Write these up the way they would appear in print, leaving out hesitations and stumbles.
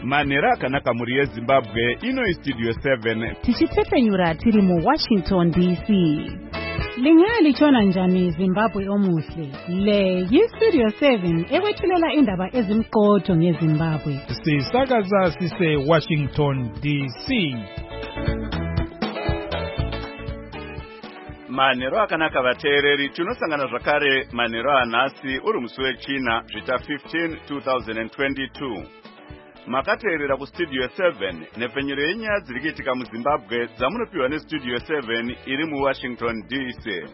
Manera akanaka muri yeZimbabwe ino Studio 7 tichitepenyura tiri mu Washington DC. Lingali chona njani Zimbabwe omuhle. Le Studio 7 ewethulela indaba ezimqotho ngeZimbabwe. Sisakaza sise Washington DC. Manero akanaka vateereri tinosangana zvakare manero anhasi uri musi weChina zvita 15 2022. Makateerera kuStudio 7 nepfenyuro yenyaya dziri kuitika muZimbabwe dzamunopiwa neStudio 7 iri muWashington DC.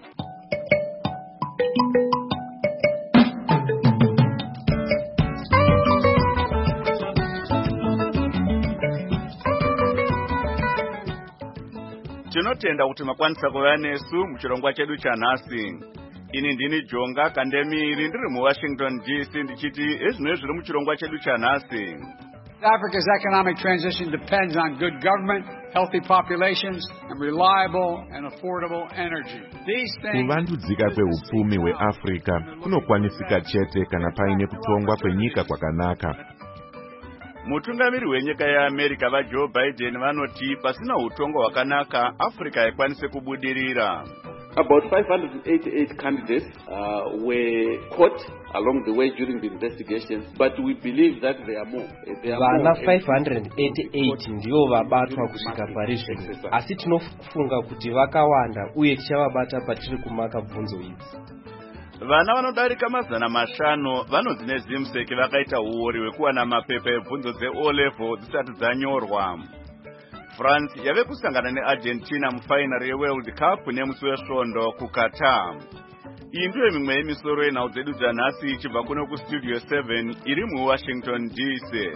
Tinotenda kuti makwanisa kuva nesu muchirongwa chedu chanhasi. Ini ndini Jonga Kandemiri ndiri muWashington DC ndichiti ezvino zviri muchirongwa chedu chanhasi. Africa's economic transition depends on good government, healthy populations, and reliable and affordable energy. Kuvandudzika kweupfumi hweAfrica kunokwanisika chete kana paine kutongwa kwenyika kwakanaka. Mutungamiri wenyika yeAmerica vaJoe Biden vanoti pasina utongo hwakanaka Africa haikwanise kubudirira. About 588 candidates were caught along the way during the investigations, but we believe that there are more. Vana 588 ndiyo vabatwa kusvika parizvino, asi tinofunga kuti vakawanda uye tichavabata patiri kumaka bvunzo idzi. Vana vanodarika 500 vanonzi neZimsek vakaita uori hwekuwana mapepa ebvunzo dzeO-level dzisati dzanyorwa. France yave kusangana neArgentina mufainari yeWorld Cup nemusi wesvondo kuQatar. Iyi ndiyo mimwe yemisoro yenhau dzedu dzanhasi ichibva kuno kuStudio 7 iri muWashington DC.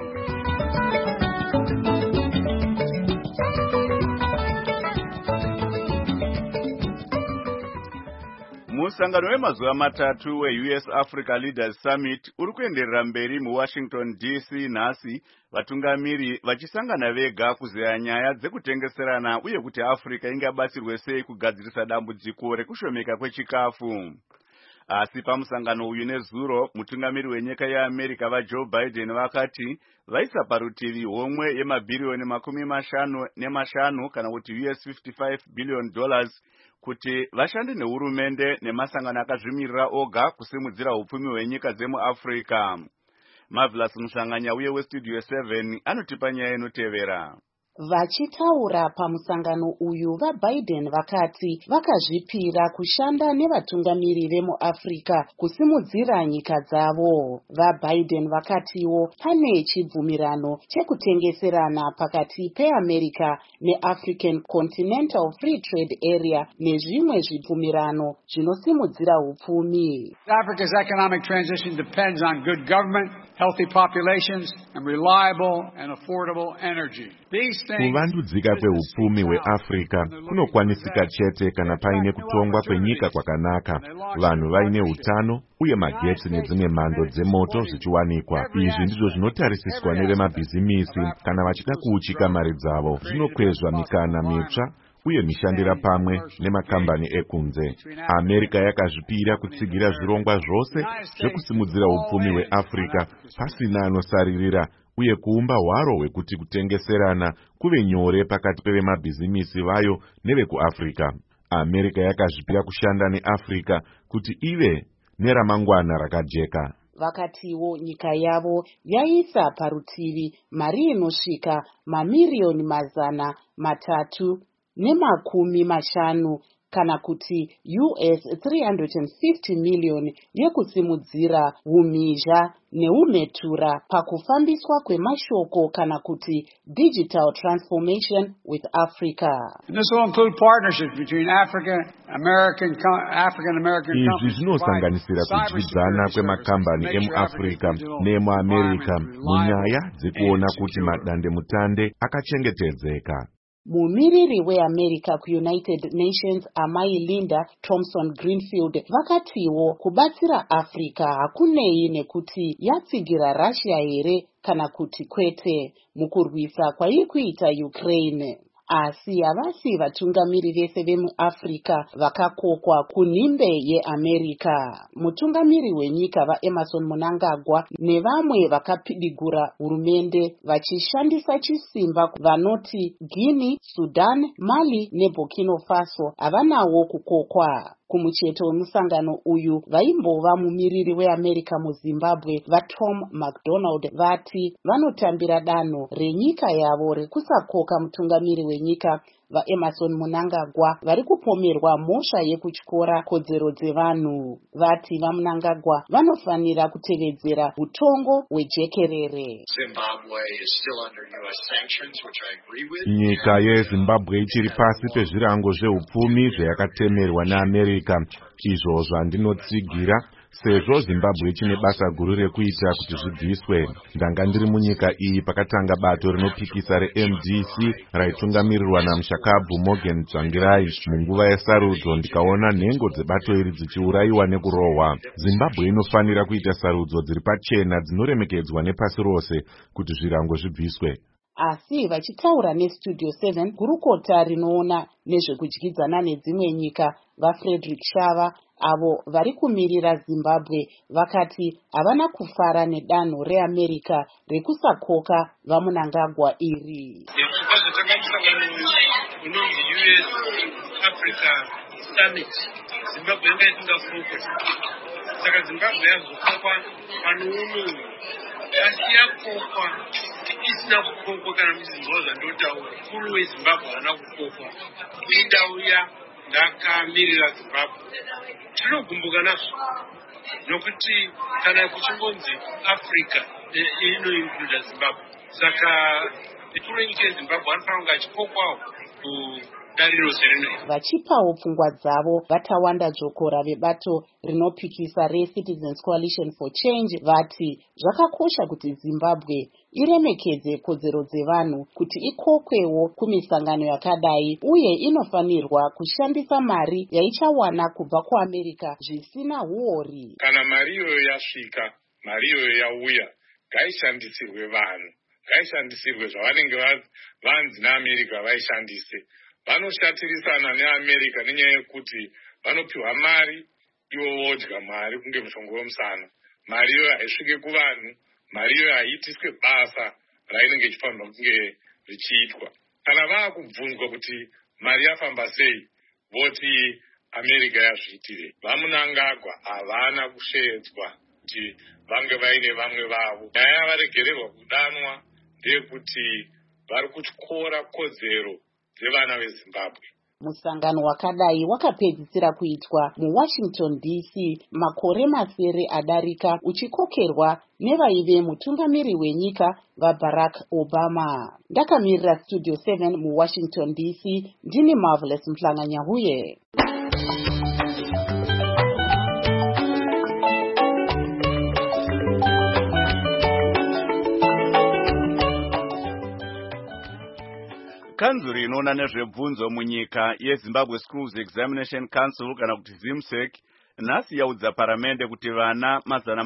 Musangano wemazuva matatu weUS Africa Leaders Summit uri kuenderera mberi muWashington DC nhasi, vatungamiri vachisangana vega kuzeya nyaya dzekutengeserana uye kuti Africa ingabatsirwe sei kugadzirisa dambudziko rekushomeka kwechikafu. Asi pamusangano uyu nezuro, mutungamiri wenyika yeAmerica vaJoe Biden vakati vaisa parutivi homwe yemabhiriyoni 55 kana kuti $55 billion kuti vashande nehurumende nemasangano akazvimirira oga kusimudzira upfumi hwenyika dzemuAfrica. Marvelous Mushanganya uye weStudio 7 anotipa nyaya inotevera. Vachitaura pamusangano uyu vaBiden vakati vakazvipira kushanda nevatungamiri vemuAfrica kusimudzira nyika dzavo. VaBiden vakatiwo pane chibvumirano chekutengeserana pakati peAmerica neAfrican Continental Free Trade Area nezvimwe zvibvumirano zvinosimudzira upfumi. Africa's economic transition depends on good government, healthy populations, and reliable and affordable energy. Kuvandudzika kweupfumi hweAfrica kunokwanisika chete kana paine kutongwa kwenyika kwakanaka, vanhu vaine utano uye magetsi nedzimwe mhando dzemoto zvichiwanikwa. Izvi ndizvo zvinotarisiswa nevemabhizimisi kana vachida kuuchika mari dzavo. Zvinokwezva mikana mitsva uye mishandira pamwe nemakambani ekunze. America yakazvipira kutsigira zvirongwa zvose zvekusimudzira upfumi hweAfrica pasina anosaririra uye kuumba hwaro hwekuti kutengeserana kuve nyore pakati pevemabhizimisi vayo nevekuAfrica. America yakazvipira kushanda neAfrica kuti ive neramangwana rakajeka. Vakatiwo nyika yavo yaisa parutivi mari inosvika mamiriyoni 350 kana kuti US 350 million yekusimudzira umhizha neumhetura pakufambiswa kwemashoko kana kuti digital transformation with Africa. This will include partnerships between African American companies. Izvi zvinosanganisira kudyidzana kwemakambani emuAfrica nemuAmerica munyaya dzekuona kuti madandemutande akachengetedzeka. Mumiriri weAmerica kuUnited Nations Amai Linda Thompson Greenfield vakatiwo kubatsira Africa hakunei nekuti yatsigira Russia here kana kuti kwete mukurwisa kwairi kuita Ukraine. asi havasi vatungamiri vese vemuafrica vakakokwa kunhimbe yeamerica. Mutungamiri wenyika vaEmmerson Mnangagwa nevamwe vakapidigura hurumende vachishandisa chisimba vanoti Guinea, Sudan, Mali neBurkina Faso havanawo kukokwa. Kumucheto wemusangano uyu vaimbova mumiriri weAmerica muZimbabwe vaTom McDonald vati vanotambira danho renyika yavo rekusakoka mutungamiri wenyika vaEmmerson Mnangagwa vari kupomerwa mhosva yekutyora kodzero dzevanhu. Vati vaMnangagwa vanofanira kutevedzera utongo hwejekerere. Nyika yeZimbabwe ichiri pasi pezvirango zveupfumi zvayakatemerwa neAmerica. Izvo zvandinotsigira sezvo Zimbabwe chine basa guru rekuita kuti zvidhiswe. Ndanga ndiri munyika iyi pakatanga bato rinopikisa reMDC raitungamirirwa naMushakabvu Morgan Tsvangirai. Munguva yesarudzo ndikaona nhengo dzebato iri dzichiurayiwa nekurohwa. Zimbabwe inofanira kuita sarudzo dziri pachena dzinoremekedzwa nepasi rose kuti zvirango zvibviswe. Asi vachitaura neStudio 7 gurukota rinoona nezvekudyidzana nedzimwe nyika vaFrederick Shava avo vari kumirira Zimbabwe vakati havana kufara nedanho reAmerica rekusakoka vaMnangagwa iri. Zimbabwe ingafunga saka Zimbabwe yazokokwa panuunu asi yakokwa isina kukokwa kana muzvinzwa zvandotaura. Mukuru weZimbabwe haana kukokwa. Indauya ndakamirira Zimbabwe. Tinogumbuka nazvo nokuti kana kuchingonzi Africa inoincluda Zimbabwe. Saka mukuru wenyika yeZimbabwe anofanira kunge achikokwawo vachipawo pfungwa dzavo vatawanda dzokora vebato rinopikisa reCitizens Coalition for Change vati zvakakosha kuti Zimbabwe iremekedze kodzero dzevanhu kuti ikokwewo kumisangano yakadai uye inofanirwa kushandisa mari yaichawana kubva kuAmerica zvisina huori. Kana mari iyoyo yasvika, mari iyoyo yauya, ngaishandisirwe vanhu, ngaishandisirwe zvavanenge vanzi naAmerica vaishandise. Vanoshatirisana neAmerica nenyaya yekuti vanopiwa mari ivo vodya mari kunge mushongo wemusana. Mari iyoyo haisvike kuvanhu, mari iyoyo haiitiswe basa rainenge ichifanirwa kunge richiitwa. Kana vaakubvunzwa kuti mari yafamba sei, voti America yazviitire. VaMnangagwa havana kushedzwa kuti vange vaine vamwe vavo. Nyaya yavaregererwa kudanwa ndeyekuti vari kutyora kodzero dzevana veZimbabwe. Musangano wakadai wakapedzisira kuitwa muWashington DC makore masere adarika uchikokerwa nevaive mutungamiri wenyika vaBarack Obama. Ndakamirira Studio 7 muWashington DC ndini Marvelous Mhlanga-Nyahuye. Kanzuri inoona nezvebvunzo munyika yeZimbabwe Schools Examination Council kana kuti ZIMSEC nhasi yaudza paramende kuti vana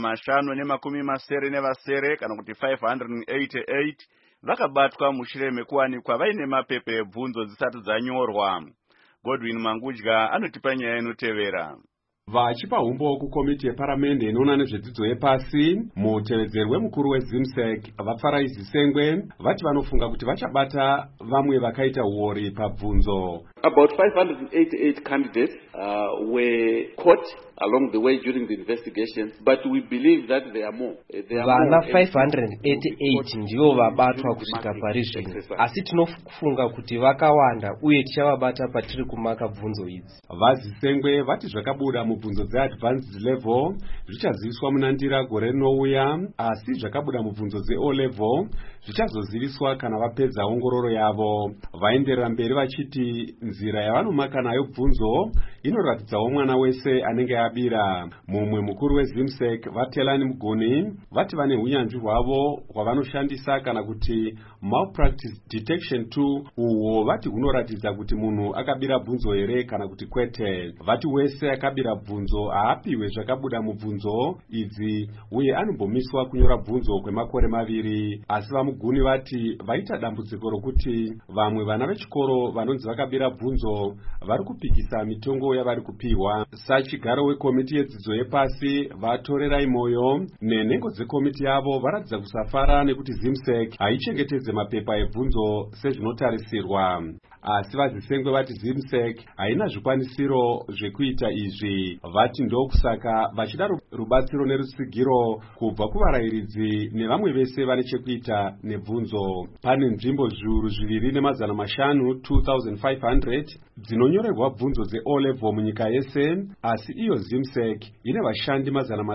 580 kana kuti 588 vakabatwa mushure mekuwanikwa vaine mapepa ebvunzo dzisati dzanyorwa. Godwin Mangudya anotipa nyaya inotevera. Vachipa umbo kukomiti yeparamende inoona nezvedzidzo yepasi, mutevedzeri wemukuru weZIMSEC vaFaraizi Sengwe vati vanofunga kuti vachabata vamwe vakaita uori pabvunzo. About 588 candidates were caught along the way during the investigations, but we believe that there are more. Vana 588 ndivo vabatwa kusvika parizvino, asi tinofunga kuti vakawanda uye tichavabata patiri kumaka bvunzo idzi. VaZisengwe vati zvakabuda mubvunzo dzeadvanced level zvichaziviswa munandira gore rinouya, asi zvakabuda mubvunzo dzeO level zvichazoziviswa kana vapedza ongororo yavo. Vaenderera mberi vachiti nzira yavanomaka nayo bvunzo inoratidzawo mwana wese anenge abira. Mumwe mukuru weZIMSEC vaTelani Muguni vati vane hunyanzvi hwavo hwavanoshandisa kana kuti malpractice detection tool, uhwo vati hunoratidza kuti munhu akabira bvunzo here kana kuti kwete. Vati wese akabira bvunzo haapiwe zvakabuda mubvunzo idzi uye anombomiswa kunyora bvunzo kwemakore 2. asi vamuguni vati vaita dambudziko rokuti vamwe vana vechikoro vanonzi vakabira bvunzo vari kupikisa mitongo yavari kupiwa. Sachigaro wekomiti yedzidzo yepasi vatorerai moyo nenhengo dzekomiti yavo varatidza kusafara nekuti ZIMSEC haichengetedze mapepa ebvunzo sezvinotarisirwa. asi vazisengwe vati ZIMSEC haina zvikwanisiro zvekuita izvi. Vati ndokusaka vachida rubatsiro nerutsigiro kubva kuvarayiridzi nevamwe vese vane chekuita nebvunzo. Pane nzvimbo zviuru 2,500 2,500 dzinonyorerwa bvunzo dze-O-level munyika yese, asi iyo ZIMSEC ine vashandi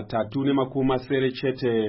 370 chete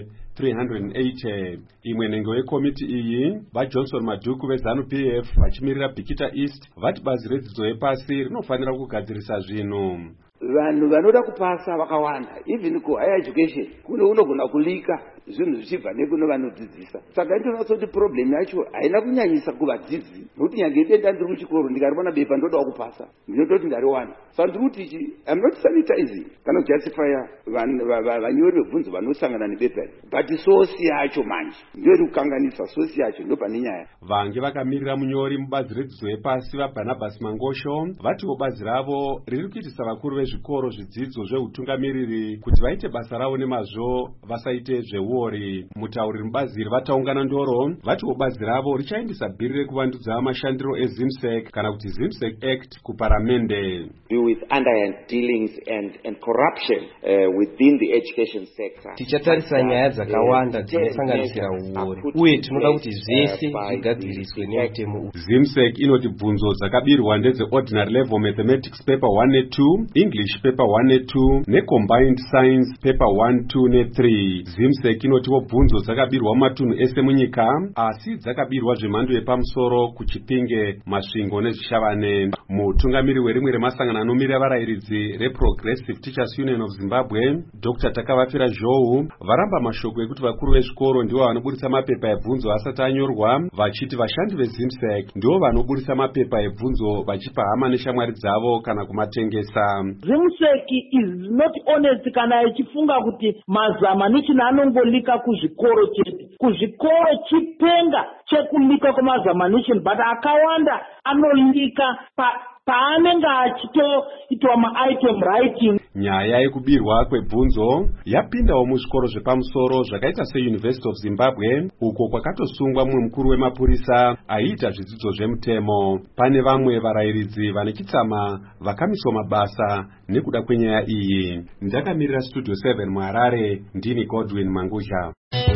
380. Imwe nhengo yekomiti iyi vaJohnson Maduku veZANU-PF vachimirira Bikita East vati bazi redzidzo yepasi rinofanira kugadzirisa zvinhu. Vanhu vanoda kupasa vakawanda, even kuhigher education kune unogona kulika zvinhu zvichibva nekuno vanodzidzisa. Saka ndinoona kuti problem yacho haina kunyanyisa kuvadzidzi, nokuti nyange denda ndiri kuchikoro ndikaribona bepa ndoda kupasa ndinototi ndariwana. Saka ndiri kuti I'm not sanitizing kana justify vanyori vebvunzo vanosangana nebepa, but source yacho manje ndio iri kukanganisa. Source yacho ndo pane nyaya. Vange vakamirira munyori mubazi redzidzo yepasi vaBarnabas Mangosho vatiwo bazi ravo riri kuitisa vakuru vezvikoro zvidzidzo zveutungamiriri kuti vaite basa ravo nemazvo vasaite zveuori. Mutauriri mubazi iri vataungana ndoro vatiwo bazi ravo richaendesa bhiri rekuvandudza mashandiro eZIMSEC kana kuti ZIMSEC Act kuparamende. With underhand dealings and corruption within the education sector. Tichatarisa nyaya dzakawanda dzinosanganisira uori uye tinoda kuti zvese zvigadziriswe nemutemo. ZIMSEC inoti bvunzo dzakabirwa ndedze ordinary level mathematics paper 1 ne 2, English paper 1 ne 2 necombined science paper 1, 2 ne 3. ZIMSEC inotiwo bvunzo dzakabirwa mumatunhu ese munyika asi dzakabirwa zvemhando yepamusoro kuChipinge, Masvingo neZvishavane. Mutungamiri werimwe remasangano anomirira varayiridzi reProgressive Teachers Union of Zimbabwe Dr. Takavafira Zhou varamba mashoko ekuti vakuru vezvikoro ndivo vanoburitsa mapepa ebvunzo asati anyorwa, vachiti vashandi veZIMSEC ndivo vanoburitsa mapepa ebvunzo vachipa hama neshamwari dzavo kana kumatengesa. ZIMSEC is not honest kana ichifunga kuti mazamanishini anongolika kuzvikoro chete. Kuzvikoro chipenga chekulika kwemazamanishini, but akawanda anolika paanenge achitoitwa ma-item writing. Nyaya yekubirwa kwebvunzo yapindawo muzvikoro zvepamusoro zvakaita seUniversity of Zimbabwe uko kwakatosungwa mumwe mukuru wemapurisa aiita zvidzidzo zvemutemo. Pane vamwe varayiridzi vane chitsama vakamiswa mabasa nekuda kwenyaya iyi. Ndakamirira Studio 7 muHarare, ndini Godwin Mangusha.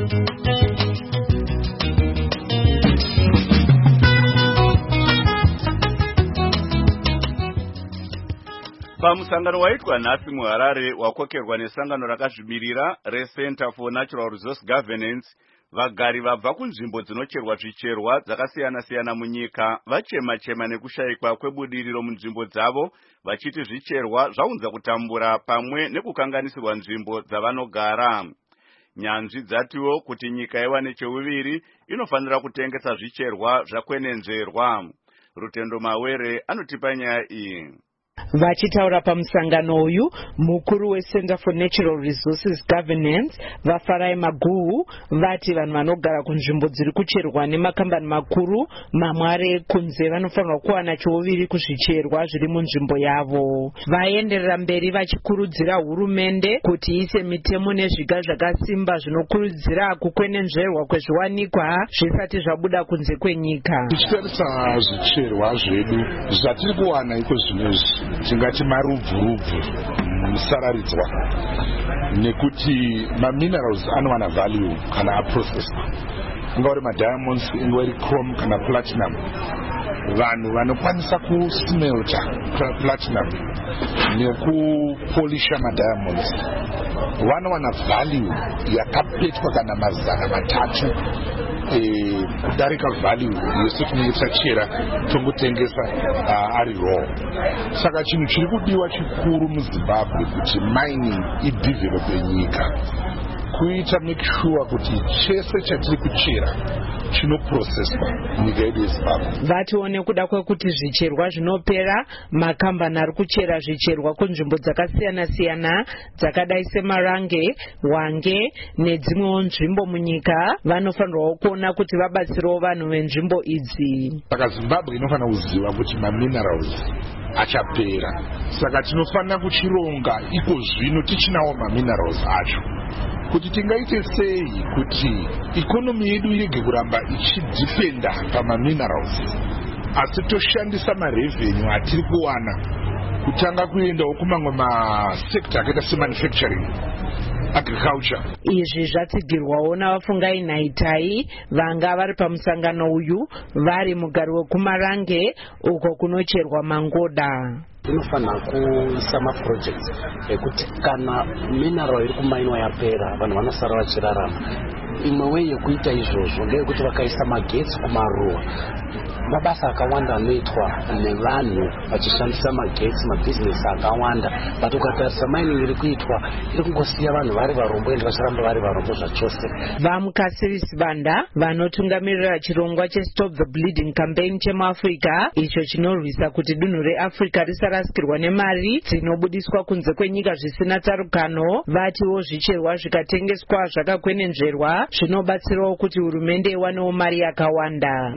Pamusangano waitwa nhasi muHarare wakokerwa nesangano rakazvimirira reCenter for Natural Resource Governance, vagari vabva kunzvimbo dzinocherwa zvicherwa dzakasiyana-siyana munyika vachema-chema nekushayikwa kwebudiriro munzvimbo dzavo, vachiti zvicherwa zvaunza kutambura pamwe nekukanganisirwa nzvimbo dzavanogara. Nyanzvi dzatiwo kuti nyika iwane cheuviri inofanira kutengesa zvicherwa zvakwenenzverwa. Rutendo Mawere anotipa nyaya iyi. Vachitaura pamusangano uyu, mukuru weCenter for Natural Resources Governance Vafarai Maguhu vati vanhu vanogara kunzvimbo dziri kucherwa nemakambani makuru mamware kunze vanofanirwa kuwana cheuviri kuzvicherwa zviri munzvimbo yavo. Vaenderera mberi vachikurudzira hurumende kuti ise mitemo nezviga zvakasimba zvinokurudzira kukwenenzverwa kwezviwanikwa zvisati zvabuda kunze kwenyika. Tichitarisa zvicherwa zvedu zvatiri kuwana iko zvinezvi tingati marubvurubvu musararidzwa, nekuti maminerals anowana value kana aprocesswa, ingori madiamonds, ingori chrome kana platinum. Vanhu vanokwanisa kusmelta platinum nekupolisha madiamonds vanowana value yakapetwa kana 300 kudarika value yese tinenge tachera tongotengesa ari raw. Saka chinhu chiri kudiwa chikuru muZimbabwe kuti mining idevelope nyika. kuita make sure kuti chese chatiri kuchera chinoprocesswa munyika yedu yeZimbabwe. Vatione kuda kwekuti zvicherwa zvinopera, makambani ari kuchera zvicherwa kunzvimbo dzakasiyana-siyana dzakadai seMarange, Hwange nedzimwewo nzvimbo munyika, vanofanirwawo kuona kuti vabatsirawo vanhu venzvimbo idzi. Saka Zimbabwe inofanira kuziva kuti maminerals achapera, saka tinofanira kuchironga iko zvino tichinawo maminerals acho, kuti tingaite sei kuti ikonomi yedu irege kuramba ichidhipenda pamaminerals, asi toshandisa marevenue atiri kuwana kutanga kuendawo kumamwe masekta akaita semanufacturing, agriculture. Izvi zvatsigirwawo navafungai Nhaitai vanga vari pamusangano uyu vari mugari wekuMarange uko kunocherwa mangoda. Inofanira kuisa maprojects ekuti kana mineral iri kumainwa yapera vanhu vanosara vachirarama. Imwe way yekuita izvozvo ndeyekuti vakaisa magetsi kumaruwa, mabasa akawanda anoitwa nevanhu vachishandisa magetsi, mabhizinesi akawanda, but ukatarisa mining iri kuitwa iri kungosiya vanhu vari varombo ende vacharamba vari varombo zvachose. Vamukasirisi Banda vanotungamirira chirongwa cheStop the Bleeding campaign chemuAfrica, icho chinorwisa kuti dunhu reAfrica risarasikirwa nemari dzinobudiswa kunze kwenyika zvisina tsarukano, vatiwo zvicherwa zvikatengeswa zvakakwenenzverwa zvinobatsirawo kuti hurumende iwanewo mari yakawanda.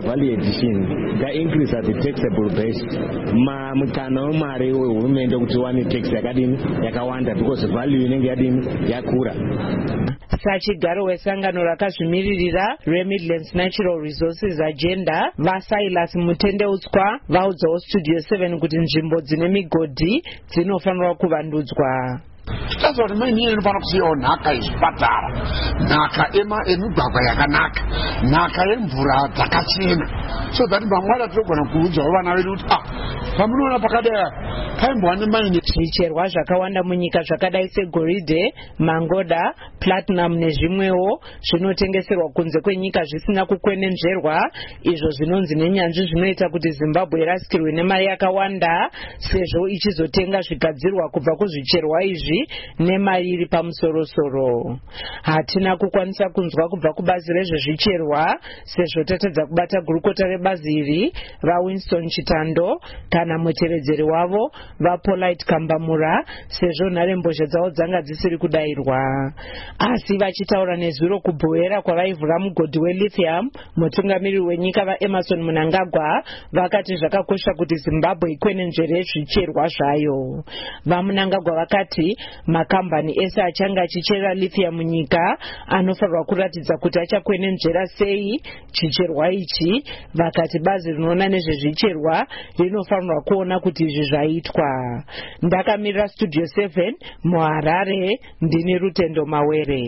The increase at the taxable base mukana wemari wehurumende kuti wane tax yakawanda because value inenge yakura. Sachigaro wesangano rakazvimiririra reMidlands Natural Resources Agenda vaSilas Mutendeutswa vaudzawo Studio 7 kuti nzvimbo dzine migodhi dzinofanirwa kuvandudzwa. Titazo kuti maini inofanira kusiyawo nhaka yezvipatara, nhaka emigwagwa yakanaka, nhaka yemvura dzakachena, so that mangwana tinogona kuudzawo vana vedu kuti pamunoona pakadai paimbwa nemaini. Zvicherwa zvakawanda munyika zvakadai segoridhe, mangoda, platinum nezvimwewo zvinotengeserwa kunze kwenyika zvisina kukwenenzverwa, izvo zvinonzi nenyanzvi zvinoita kuti Zimbabwe irasikirwe nemari yakawanda sezvo ichizotenga zvigadzirwa kubva kuzvicherwa izvi nemari iri pamusoro-soro. Hatina kukwanisa kunzwa kubva kubazi rezvezvicherwa sezvo tatadza kubata gurukota rebazi iri vaWinston Chitando kana muteredzeri wavo vaPolite Kambamura sezvo nharembozha dzavo dzanga dzisiri kudayirwa. Asi vachitaura nezwiro kubhuera kwavaivhura mugodhi weLithium, mutungamiriri wenyika vaEmerson Mnangagwa vakati zvakakosha kuti Zimbabwe ikwenenzvere zvicherwa zvayo. VaMnangagwa vakati makambani ese achanga achichera lithium munyika anofanirwa kuratidza kuti achakwenenzvera sei chicherwa ichi. Vakati bazi rinoona nezvezvicherwa rinofanirwa kuona kuti izvi zvaitwa. Ndakamirira Studio 7 muHarare, ndini Rutendo Mawere.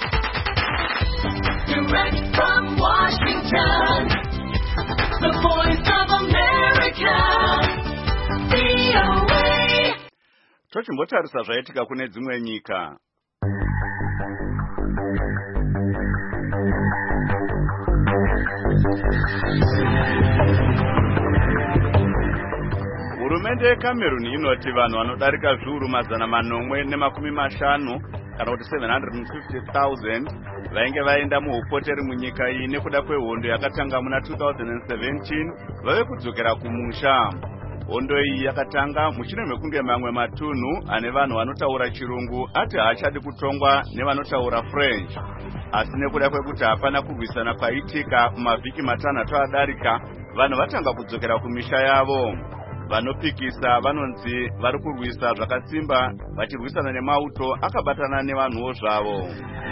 Direct from Washington, the voice of America, VOA. Tochimbotarisa zvaitika kune dzimwe nyika. Hurumende yeCameroon inoti vanhu vanodarika zviuru 450 kana kuti 750,000 vainge vaenda muupoteri munyika iyi nekuda kwehondo yakatanga muna 2017 vave kudzokera kumusha. Hondo iyi yakatanga mushure mekunge mamwe matunhu ane vanhu vanotaura chirungu ati haachadi kutongwa nevanotaura French. Asi nekuda kwekuti hapana kurwisana kwaitika mavhiki matanhatu adarika, vanhu vatanga kudzokera kumisha yavo. Vanopikisa vanonzi vari kurwisa zvakasimba vachirwisana nemauto akabatana nevanhuwo zvavo.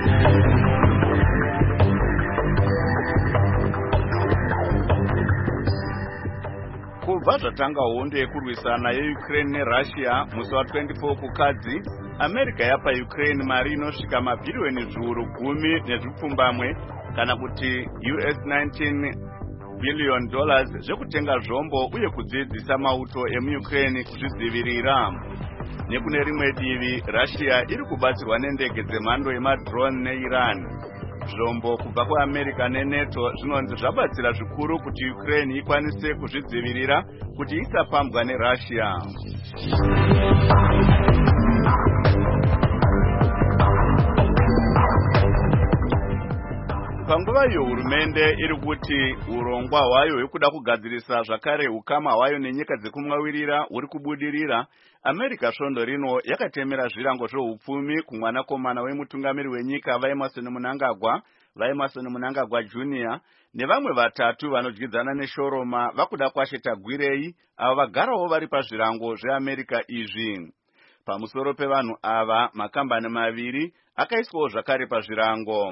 Kubva zvatanga hondo yekurwisana yeUkraine neRussia musi wa24 kukadzi, America yapa Ukraine mari inosvika mabhirioni zviuru 10 nezvipfumbamwe kana kuti $19 billion zvekutenga zvombo uye kudzidzisa mauto emuUkraine kuzvidzivirira. Nekune rimwe divi, Russia iri kubatsirwa nendege dzemhando yemadrone neIran. Zvombo kubva kuAmerica neNATO zvinonzi zvabatsira zvikuru kuti Ukraine ikwanise kuzvidzivirira kuti isapambwa neRussia. iyo hurumende iri kuti urongwa hwayo hwekuda kugadzirisa zvakare ukama hwayo nenyika dzekumwawirira huri kubudirira, America svondo rino yakatemera zvirango zveupfumi kumwanakomana wemutungamiri wenyika vaEmerson Mnangagwa Jr. nevamwe vatatu vanodyidzana neshoroma vakuda kwasheta gwirei avo vagarawo vari pazvirango zveAmerica izvi. Pamusoro pevanhu ava, makambani maviri akaiswawo zvakare pazvirango.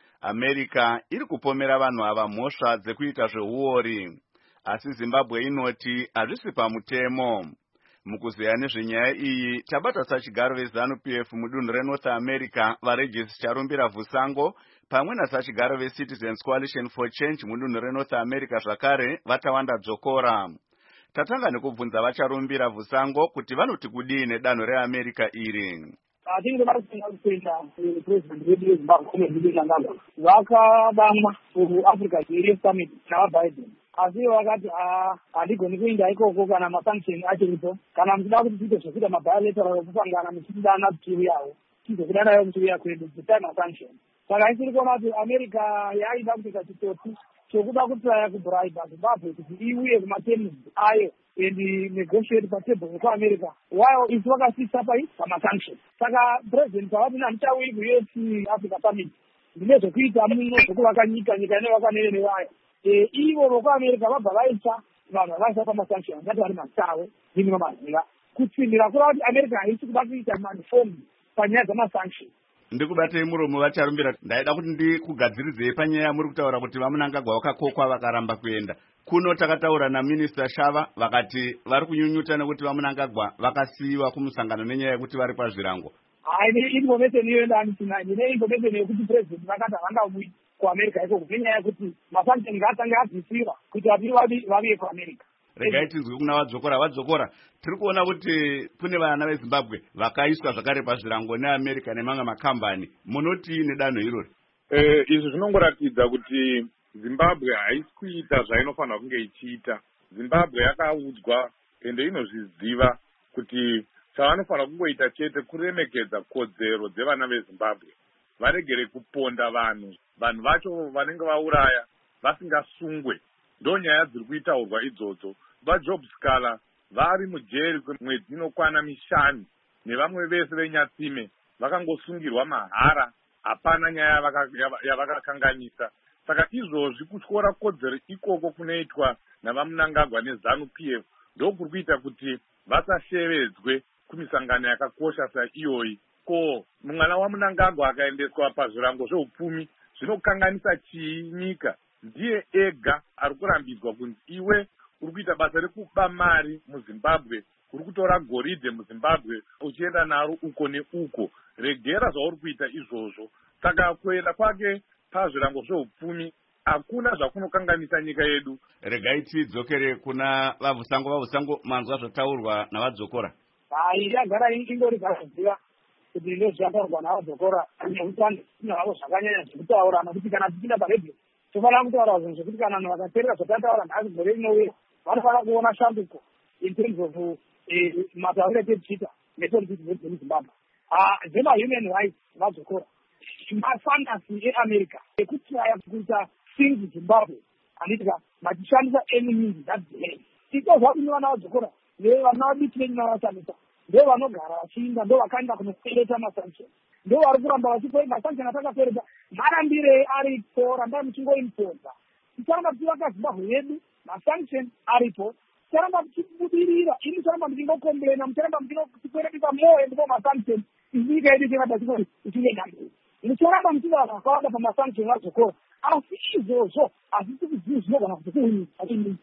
America iri kupomera vanhu ava mhosva dzekuita zveuori, asi Zimbabwe inoti hazvisi pamutemo. Mukuzeya nezvenyaya iyi, tabata sachigaro veZANU-PF mudunhu reNorth America vaRegis Charumbira Vusango pamwe nasachigaro veCitizens Coalition for Change mudunhu reNorth America zvakare vatawanda dzokora. Tatanga nekubvunza vaCharumbira Vusango kuti vanoti kudii nedanho reAmerica iri. Atinge varikuenda president wedu weZimbabwe Mnangagwa vakadamwa kuAfrica Youth Summit navaBiden, asi vakati hatigoni kuenda ikoko kana masanction achiripo, kana muchida kuti tiite zvekuita mabilateral okusangana muchidana muturu yavo tizokudanayo muturu yakwedu time sanction. Saka isiri kuona kuti America yaida kuita chitoti chokuda kutraya kubraiba Zimbabwe kuti iuye kumaterms ayo and negotiate patable nekuAmerica while isi vakasisa pamasanction. Saka president pavati handichauyi kuUS Africa Summit ndine zvekuita muno zvekuvaka nyika inevakwa nevayo. Ivo vokuAmerica vabva vaisa vanhu vakaisa pamasanction ngati vari masawe ndinino maziva kutsimbira kurava kuti America haisi kuda kuita manifomu panyaya dzamasanction. Ndikubatei muromo vaCharumbira, ndaida kuti ndikugadziridzei panyaya muri kutaura kuti vaMnangagwa vakakokwa vakaramba kuenda. Kuno takataura naMinista Shava vakati vari kunyunyuta nekuti vaMnangagwa vakasiyiwa kumusangano nenyaya yekuti vari pazvirango. Ine information iyoenda handisina, ndine information yekuti president vakati havangabuyi kuAmerica ikoko nenyaya yekuti masanction ngatange abvisiwa kuti vaviye kuAmerica. Regai tinzwe kuna vadzokora tiri kuona kuti kune vana veZimbabwe vakaiswa zvakare pazvirango neAmerica nemamwe makambani, munoti nedanho irori? Izvi zvinongoratidza kuti Zimbabwe haisi kuita zvainofanira kunge ichiita. Zimbabwe yakaudzwa ende inozviziva kuti chavanofanira kungoita chete kuremekedza kodzero dzevana veZimbabwe, varegere kuponda vanhu vacho vanenge vauraya vasingasungwe. Ndo nyaya dziri kuitaurwa idzodzo. VaJob Scala vari mujeri kwemwedzi inokwana 5 nevamwe vese venyatsime vakangosungirwa mahara, hapana nyaya yavakakanganisa. Saka izvozvi kutyora kodzero ikoko kunoitwa navaMnangagwa neZANU-PF ndokuri kuita kuti vasashevedzwe kumisangano yakakosha saiyoyi. Ko mwana waMnangagwa akaendeswa pazvirango zveupfumi zvinokanganisa chii nyika? Ndiye ega ari kurambidzwa kunzi iwe uri kuita basa rekuba mari muZimbabwe, uri kutora goridhe muZimbabwe uchienda naro uko neuko. Regera zvauri kuita izvozvo. Saka kuenda kwake pazvirango zveupfumi hakuna zvakunokanganisa nyika yedu. Regai tidzokere kuna vaVusango, manzwa zvataurwa navadzokora. Yagara ingori zvaziva kuti ndozvataurwa navadzokora neutano navo zvakanyanya zvekutaura, nokuti kana tichida paredhiyo tofanira kutaura zvinhu zvekuti kana vanhu vakateerera zvatataura nhasi gore rinouya vanofanira kuona shanduko in terms of matauriro etetichita nepolitics dzedu muZimbabwe. Dzemahuman rights vadzokora mafantasi eAmerica ekutraya kuita things Zimbabwe anditika machishandisa any means that delay. Iko zvakuni vana vadzokora vana vadiki venyu navasamisa ndo vanogara vachiinda, ndo vakaenda kunopereta masanction, ndo vari kuramba vachipoa masanction atakapereta marambire aripo, rambai muchingoimpoza. Ticharamba tichivaka Zimbabwe yedu, masanction aripo, ticharamba tichibudirira, ini ticharamba muchingokomblena, mucharamba muchikwerekisa moyo ndipo masanction nyika yedu ticharamba tichinge mberi. Mucharamba muchiva vakawanda pamasanction vadzokora, asi izvozvo hazisi kuziva zvinogona kuti kuini achini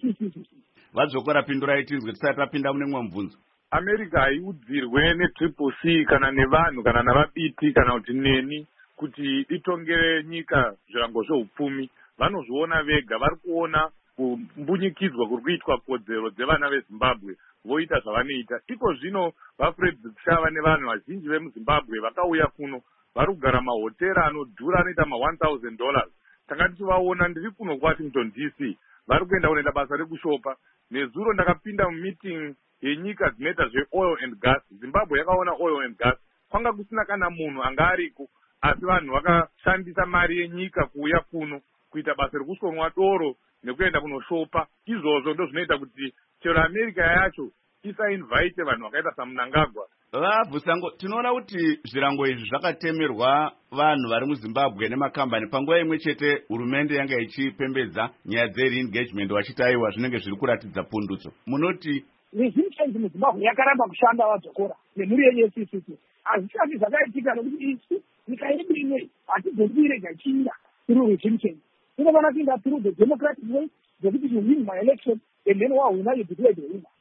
vadzokora pindurai tinzwe tisati tapinda mune mumwe mubvunzo. America haiudzirwe neTriple-C kana nevanhu kana navabiti kana kuti neni kuti itongere nyika zvirango zveupfumi. Vanozviona vega, vari kuona kumbunyikidzwa kuri kuitwa kodzero dzevana veZimbabwe voita zvavanoita. Iko zvino vaFred Shava nevanhu vazhinji vemuZimbabwe vakauya kuno, vari kugara mahotera anodhura anoita $1,000. Tanga tichivaona ndiri kuno kuWashington DC vari kuenda basa rekushopa. Nezuro ndakapinda mumeeting yenyika dzinoita zveoil and gas. Zimbabwe yakaona oil and gas, kwanga kusina kana munhu anga ariko. asi vanhu vakashandisa mari yenyika kuuya kuno kuita basa rekusonwa doro nekuenda kunoshopa. Izvozvo ndo zvinoita kuti chero America yacho isainvite vanhu vakaita saMnangagwa. Bvusango, tinoona kuti zvirango izvi zvakatemerwa vanhu vari muZimbabwe nemakambani panguva imwe chete. Hurumende yanga ichipembedza nyaya dze-re-engagement wachitaiwa zvinenge zviri kuratidza pundutso. Munoti regime change muZimbabwe yakaramba kushanda vadzokora nemhuri yenyu yeCCC. Hazvisati zvakaitika nekuti isi nyika yedu ineyi hatizokuirega ichiinda through regime change. Tinofana kuinda through the democratic way zvekuti you win my election and then wawina you declare the winner.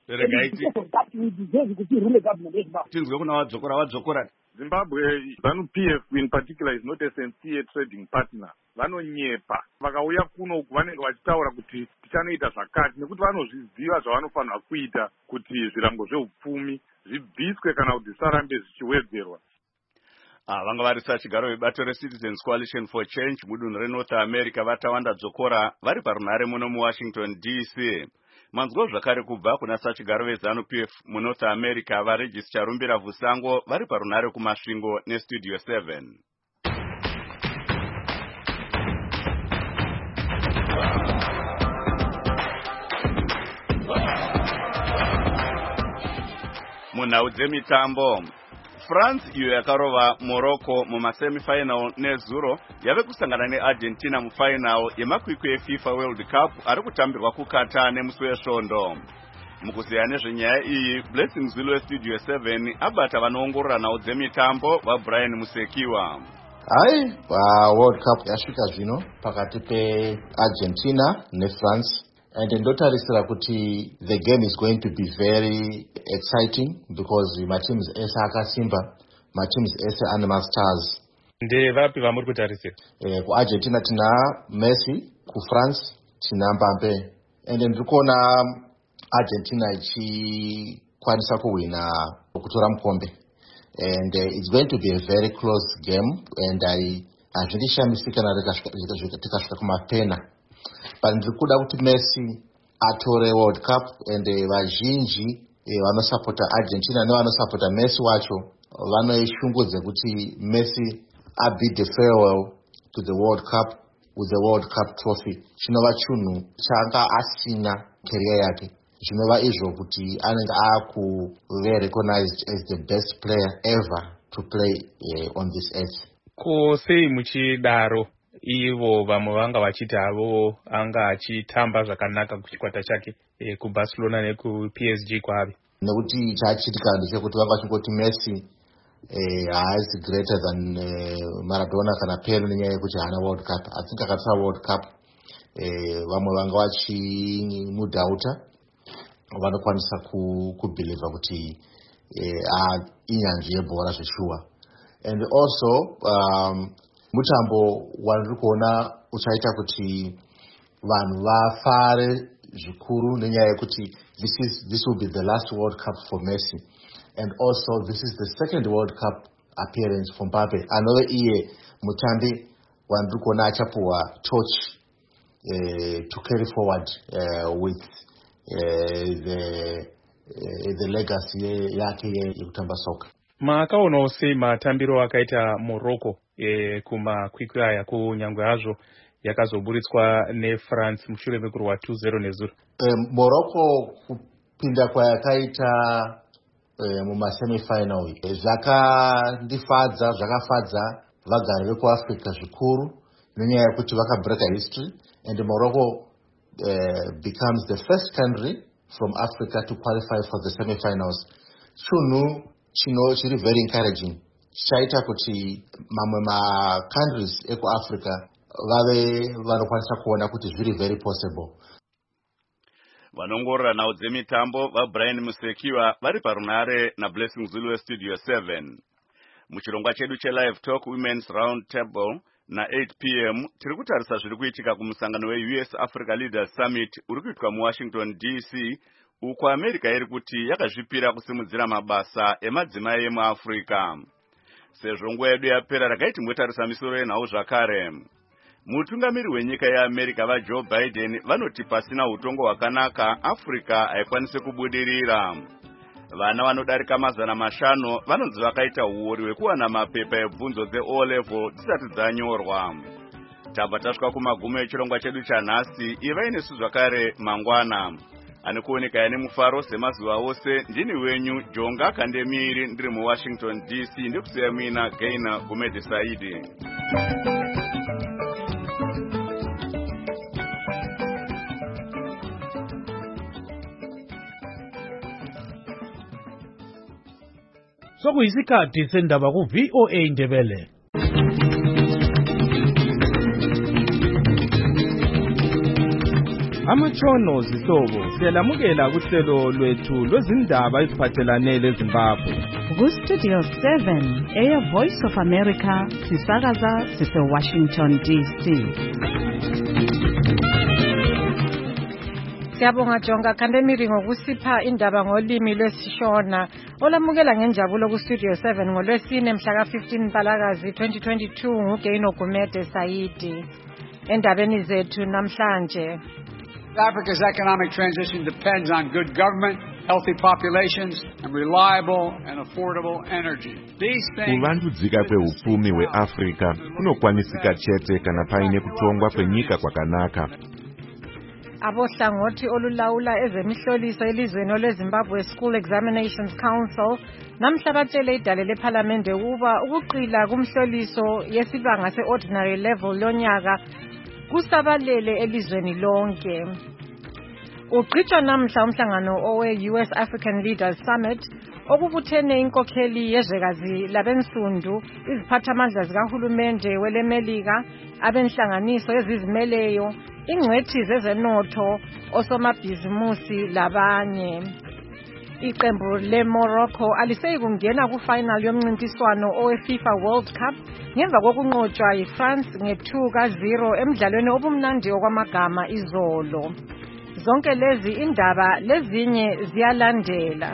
Tinzwe kuna wadzokora. Zimbabwe, ZANU-PF in particular is not a sincere trading partner. Vanonyepa. Vakauya kuno vanenge vachitaura kuti tichanoita zvakati nekuti vanozviziva zvavanofanira kuita kuti zvirango zveupfumi zvibviswe kana kuti zvisarambe zvichiwedzerwa. Vanga vari sachigaro vebato reCitizens Coalition for Change mudunhu reNorth America vatawanda dzokora vari parunhare muno muWashington DC. Manzwa zvakare kubva kuna sachigaro veZANU-PF muNorth America vaRegis Charumbira Vusango vari parunhare kumasvingo neStudio 7. Munhau dzemitambo, France iyo yakarova Morocco mumasemifinal nezuro yave kusangana neArgentina mufinal yemakwikwi eFIFA World Cup ari kutambirwa kuKatar nemusi wesvondo. Mukuziya nezvenyaya iyi, Blessing Zulu weStudio 7 abata vanoongorora nhau dzemitambo vaBrian Musekiwa. Hai, World Cup yasvika zvino pakati peArgentina neFrance. And ndotarisira kuti the game is going to be very exciting because my teams ese akasimba, my teams ese ane stars. Ndevapi vamuri kutarisira? KuArgentina tina Messi, kuFrance tina Mbappe. And ndikuona Argentina ichikwanisa kuwina kutora mukombe. And it's going to be a very close game and hazvindishamisiki kana tikasvika kumapena. But ndikuda kuti Messi atore World Cup and vazhinji vanosapota Argentina nevanosapota Messi wacho vanoishungudze kuti Messi abid farewell to the World Cup with the World Cup trophy. Chinova chinhu chaanga asina career yake. Zvinova izvo kuti anenge akuve recognized as the best player ever to play on this earth. Ko sei muchidaro ivo vamwe vanga vachiti avo anga achitamba zvakanaka kuchikwata chake kuBarcelona nekuPSG kwavi? Nekuti chachitika ndechekuti vanga vachingoti Messi haasi greater than Maradona kana Pele nenyaya yekuti haana World Cup. Asi akatsa World Cup vamwe vanga vachimudhauta, vanokwanisa kubhiliva kuti inyanzvi yebhora zveshuwa. And also mutambo wandiri kuona uchaita kuti vanhu vafare zvikuru nenyaya yekuti this will be the last World Cup for Messi, and also this is the second World Cup appearance for Mbappe. Anove iye mutambi wandiri kuona achapuwa torch to carry forward with the legacy yake yekutamba soka. Makaonawo sei matambiro akaita Morocco kumakwikwi aya kunyangwe hazvo yakazoburitswa neFrance mushure mekurwa 2-0 nezuro? Morocco kupinda kwayakaita mumasemifinal zvakandifadza, zvakafadza vagari vekuAfrica zvikuru nenyaya yekuti vakabreka history, and Morocco becomes the first country from Africa to qualify for the semifinals. Chunhu chiri very encouraging. Chichaita kuti mamwe countries ekuAfrica vave vanokwanisa kuona kuti zviri very possible. Vanongorora nhau dzemitambo vaBrian Musekiwa vari parunhare naBlessing Zulu weStudio 7. Muchirongwa chedu cheLive Talk Women's Round Table na 8 p.m. tiri kutarisa zviri kuitika kumusangano weUS Africa Leaders Summit uri kuitwa muWashington DC, uko America iri kuti yakazvipira kusimudzira mabasa emadzimai emuAfrica. Sezvo nguva yedu yapera rakaiti mwetarisa misoro yenhau zvakare. Mutungamiri wenyika yeAmerica vaJoe Biden vanoti pasina utongo hwakanaka Africa haikwanisi kubudirira. Vana vanodarika 500 vanonzi vakaita uori hwekuwana mapepa ebvunzo dze-O level dzisati dzanyorwa. Tabva tasvika kumagumo echirongwa chedu chanhasi. Ivai nesu zvakare mangwana. Anokuoneka ane mufaro semazuva ose. Ndini wenyu Jonga Kandemiri ndiri muWashington DC. Ndikusiya mina Gaina Gumede Saidi. Sokuyisikhathi sendaba ku VOA Ndebele. Amatshono zihlobo siyalamukela kuhlelo lwethu lwezindaba eziphathelane leZimbabwe. Ku-Studio 7 Air Voice of America sisakaza sise-Washington DC. Siyabonga Jonga Kandemiri ngokusipha indaba ngolimi lwesishona. Olamukela ngenjabulo ku-Studio 7 ngolwesine mhla ka-15 Mpalakazi 2022 nguGaino Gumede Saidi. Endabeni zethu namhlanje. Africa's economic transition depends on good government, healthy populations, and reliable and affordable energy. Kuvandudzika kweupfumi hweAfrica kunokwanisika chete kana paine kutongwa kwenyika kwakanaka. Abohlangothi olulawula ezemihloliso elizweni leZimbabwe School Examinations Council namhla batshele idale lePhalamende ukuba ukuqila kumhloliso yesibanga se-ordinary level lonyaka kusabalele elizweni lonke. Uqhitshwa namhla umhlangano owe-US African Leaders Summit okubuthene inkokheli yezwekazi labensundu, iziphathamandla zikahulumende welemelika, abenhlanganiso ezizimeleyo, ingcwethi zezenotho, osomabhizimusi labanye. Iqembu leMorocco aliseyi kungena ku-final yomncintiswano owe-FIFA World Cup ngemva kokunqotshwa yiFrance nge-2-0 emdlalweni obumnandi okwamagama izolo. Zonke lezi indaba lezinye ziyalandela.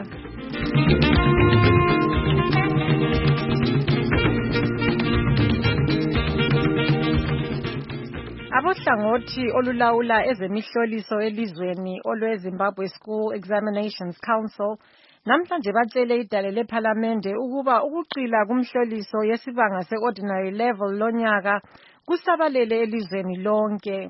Abohlangothi olulawula ezemihloliso elizweni olweZimbabwe School Examinations Council namhlanje batshele idale lePhalamende ukuba ukuqila kumhloliso yesibanga se-ordinary level lonyaka kusabalele elizweni lonke.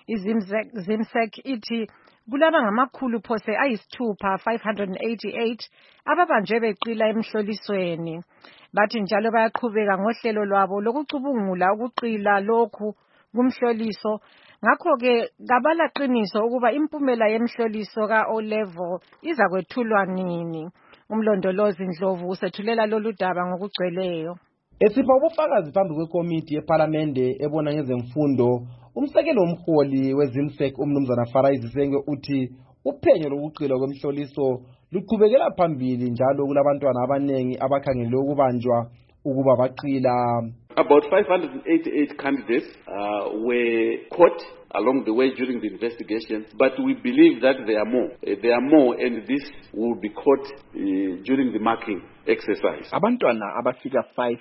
Zimsek ithi kulaba ngamakhulu phose ayisithupha 588 ababanjwe beqila emhlolisweni. Bathi njalo bayaqhubeka ngohlelo lwabo lokucubungula ukuqila lokhu kumhloliso. Ngakho-ke kabalaqiniso ukuba impumela yemhloliso ka-O level iza kwethulwa nini. Umlondolozi Ndlovu usethulela lolu daba ngokugcweleyo. Esipha ubufakazi phambi kwekomiti yePhalamende ebona ngezemfundo, umsekelo omholi weZimsek umnumzana Farai Zisengwe uthi uphenyo lokuqila kwemhloliso luqhubekela phambili njalo kulabantwana abanengi abakhangelwe ukubanjwa ukuba baqila. About 588 candidates were caught along the way during the investigation, but we believe that there are more. There are more, and this will be caught during the marking exercise. Abantwana abafika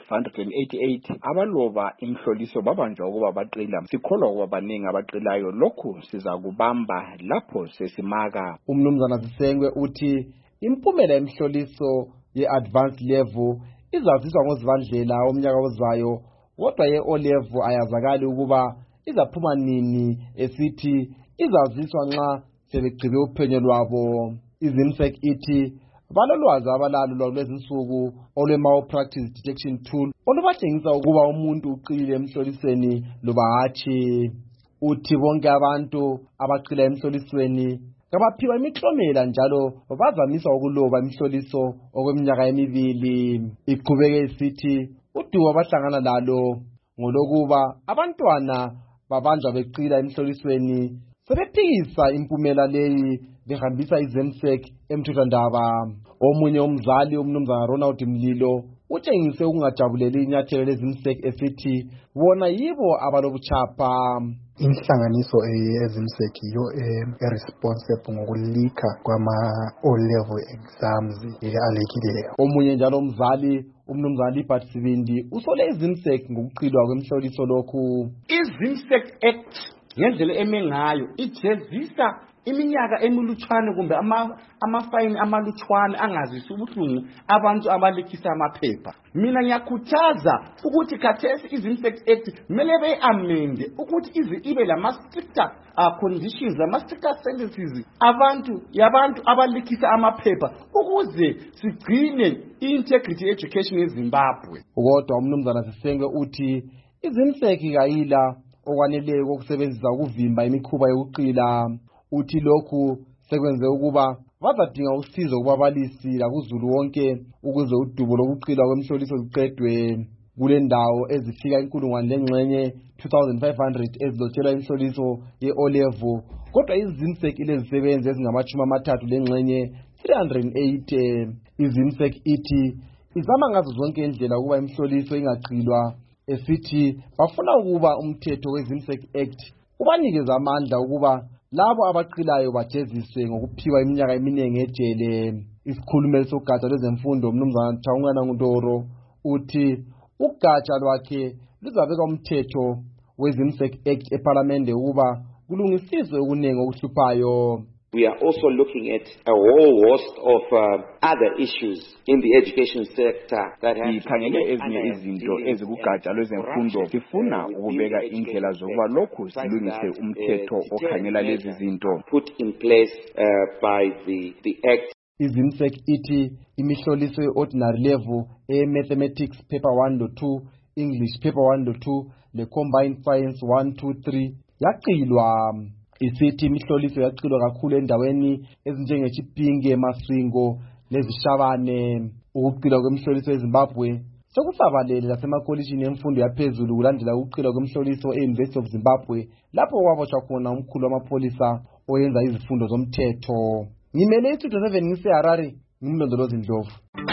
588 abaloba imhloliso babanjwa ukuba baqila. Sikholwa ukuba baningi abaqilayo. Lokhu siza kubamba lapho sesimaka. Umnumzana Zisengwe uthi impumela yemhloliso ye-advanced level izaziswa ngozibandlela omnyaka ozayo, kodwa ye-O level ayazakali ukuba izaphuma nini, esithi izaziswa nxa sebegcibe uphenyo lwabo. Izimsek ithi balolwazi abalalo lwakulezinsuku olwe-malpractice detection tool olubatshengisa ukuba umuntu uqilile emhlolisweni loba hatshi. Uthi bonke abantu abaqila emhlolisweni kabaphiwa imiklomela njalo bazamisa ukuloba imhloliso okweminyaka emibili. Iqhubeke isithi udumo abahlangana lalo ngolokuba abantwana babanjwa beqila emhlolisweni sebephikisa impumela leyi behambisa iZimsek emthethwandaba. Omunye umzali umnumzana Ronald Mlilo utshengise ukungajabuleli inyathelo leZimsek esithi bona yibo abalobuchapha. Inhlanganiso eZimsek yiyo responsible ngokulika kwama-O level exams alekileyo. Omunye njalo umzali umnumzana Libert Sibindi usole iZimsek ngokuqilwa kwemhloliso lokhu. iZimsek Act ngendlela eme ngayo ijezisa iminyaka emilutshwane kumbe amafayini amalutshwane angazisi ubuhlungu abantu abalekisa amaphepha. Mina ngiyakhuthaza ukuthi khathesi izInsect Act kumele beyi-amende ukuthi ize ibe lama-stricter conditions, lama-stricter sentences yabantu abalekisa amaphepha ukuze sigcine i-integrity education eZimbabwe. Kodwa umnumzana Sisenge uthi izimseki kayila okwaneleyo kokusebenzisa ukuvimba imikhuba yokuqila. Uthi lokhu sekwenze ukuba bazadinga usizo kubabalisi lakuzulu wonke ukuze udubo lokuqila kwemhloliso luqedwe. Kule ndawo ezifika 1,000 ezilotshelwa imhloliso ye-O-level, kodwa izimseki lezisebenzi ezingama-30 308. Izimseki ithi izama ngazo zonke indlela ukuba imhloliso ingaqilwa, esithi bafuna ukuba umthetho weZimseki Act ubanikeza amandla ukuba labo abaqilayo bajeziswe ngokuphiwa iminyaka eminingi ejele. Isikhulumeli sogatsha lwezemfundo umnumzana Thawungana Ngundoro uthi ugatsha lwakhe luzabeka umthetho weZimseki Act eParliament ukuba kulungisizwe okuningi okuhluphayo. We are also looking at a whole host of other issues in the education sector that have ikhangele ezinye izinto ezikugatsha lwezemfundo. Sifuna ukubeka indlela zokuba lokhu silungise umthetho okhangela lezi zinto put in place by the act. Izimseki ithi imihloliso ye-ordinary level mathematics paper 1-2, English paper 1-2 le combined science 1-3 yaqilwa. Isithi imihloliso yaqilwa kakhulu endaweni ezinjengeChipinge, Masingo lezishabane. Ukuqilwa kwemihloliso eZimbabwe sekusabalele lasemakolishini emfundo yaphezulu kulandela ukuqilwa kwemihloliso e-University of Zimbabwe lapho kwabotshwa khona umkhulu wamapholisa oyenza izifundo zomthetho. Ngimele iStudio 7 ngiseHarare, ngimlondolozi Ndlovu.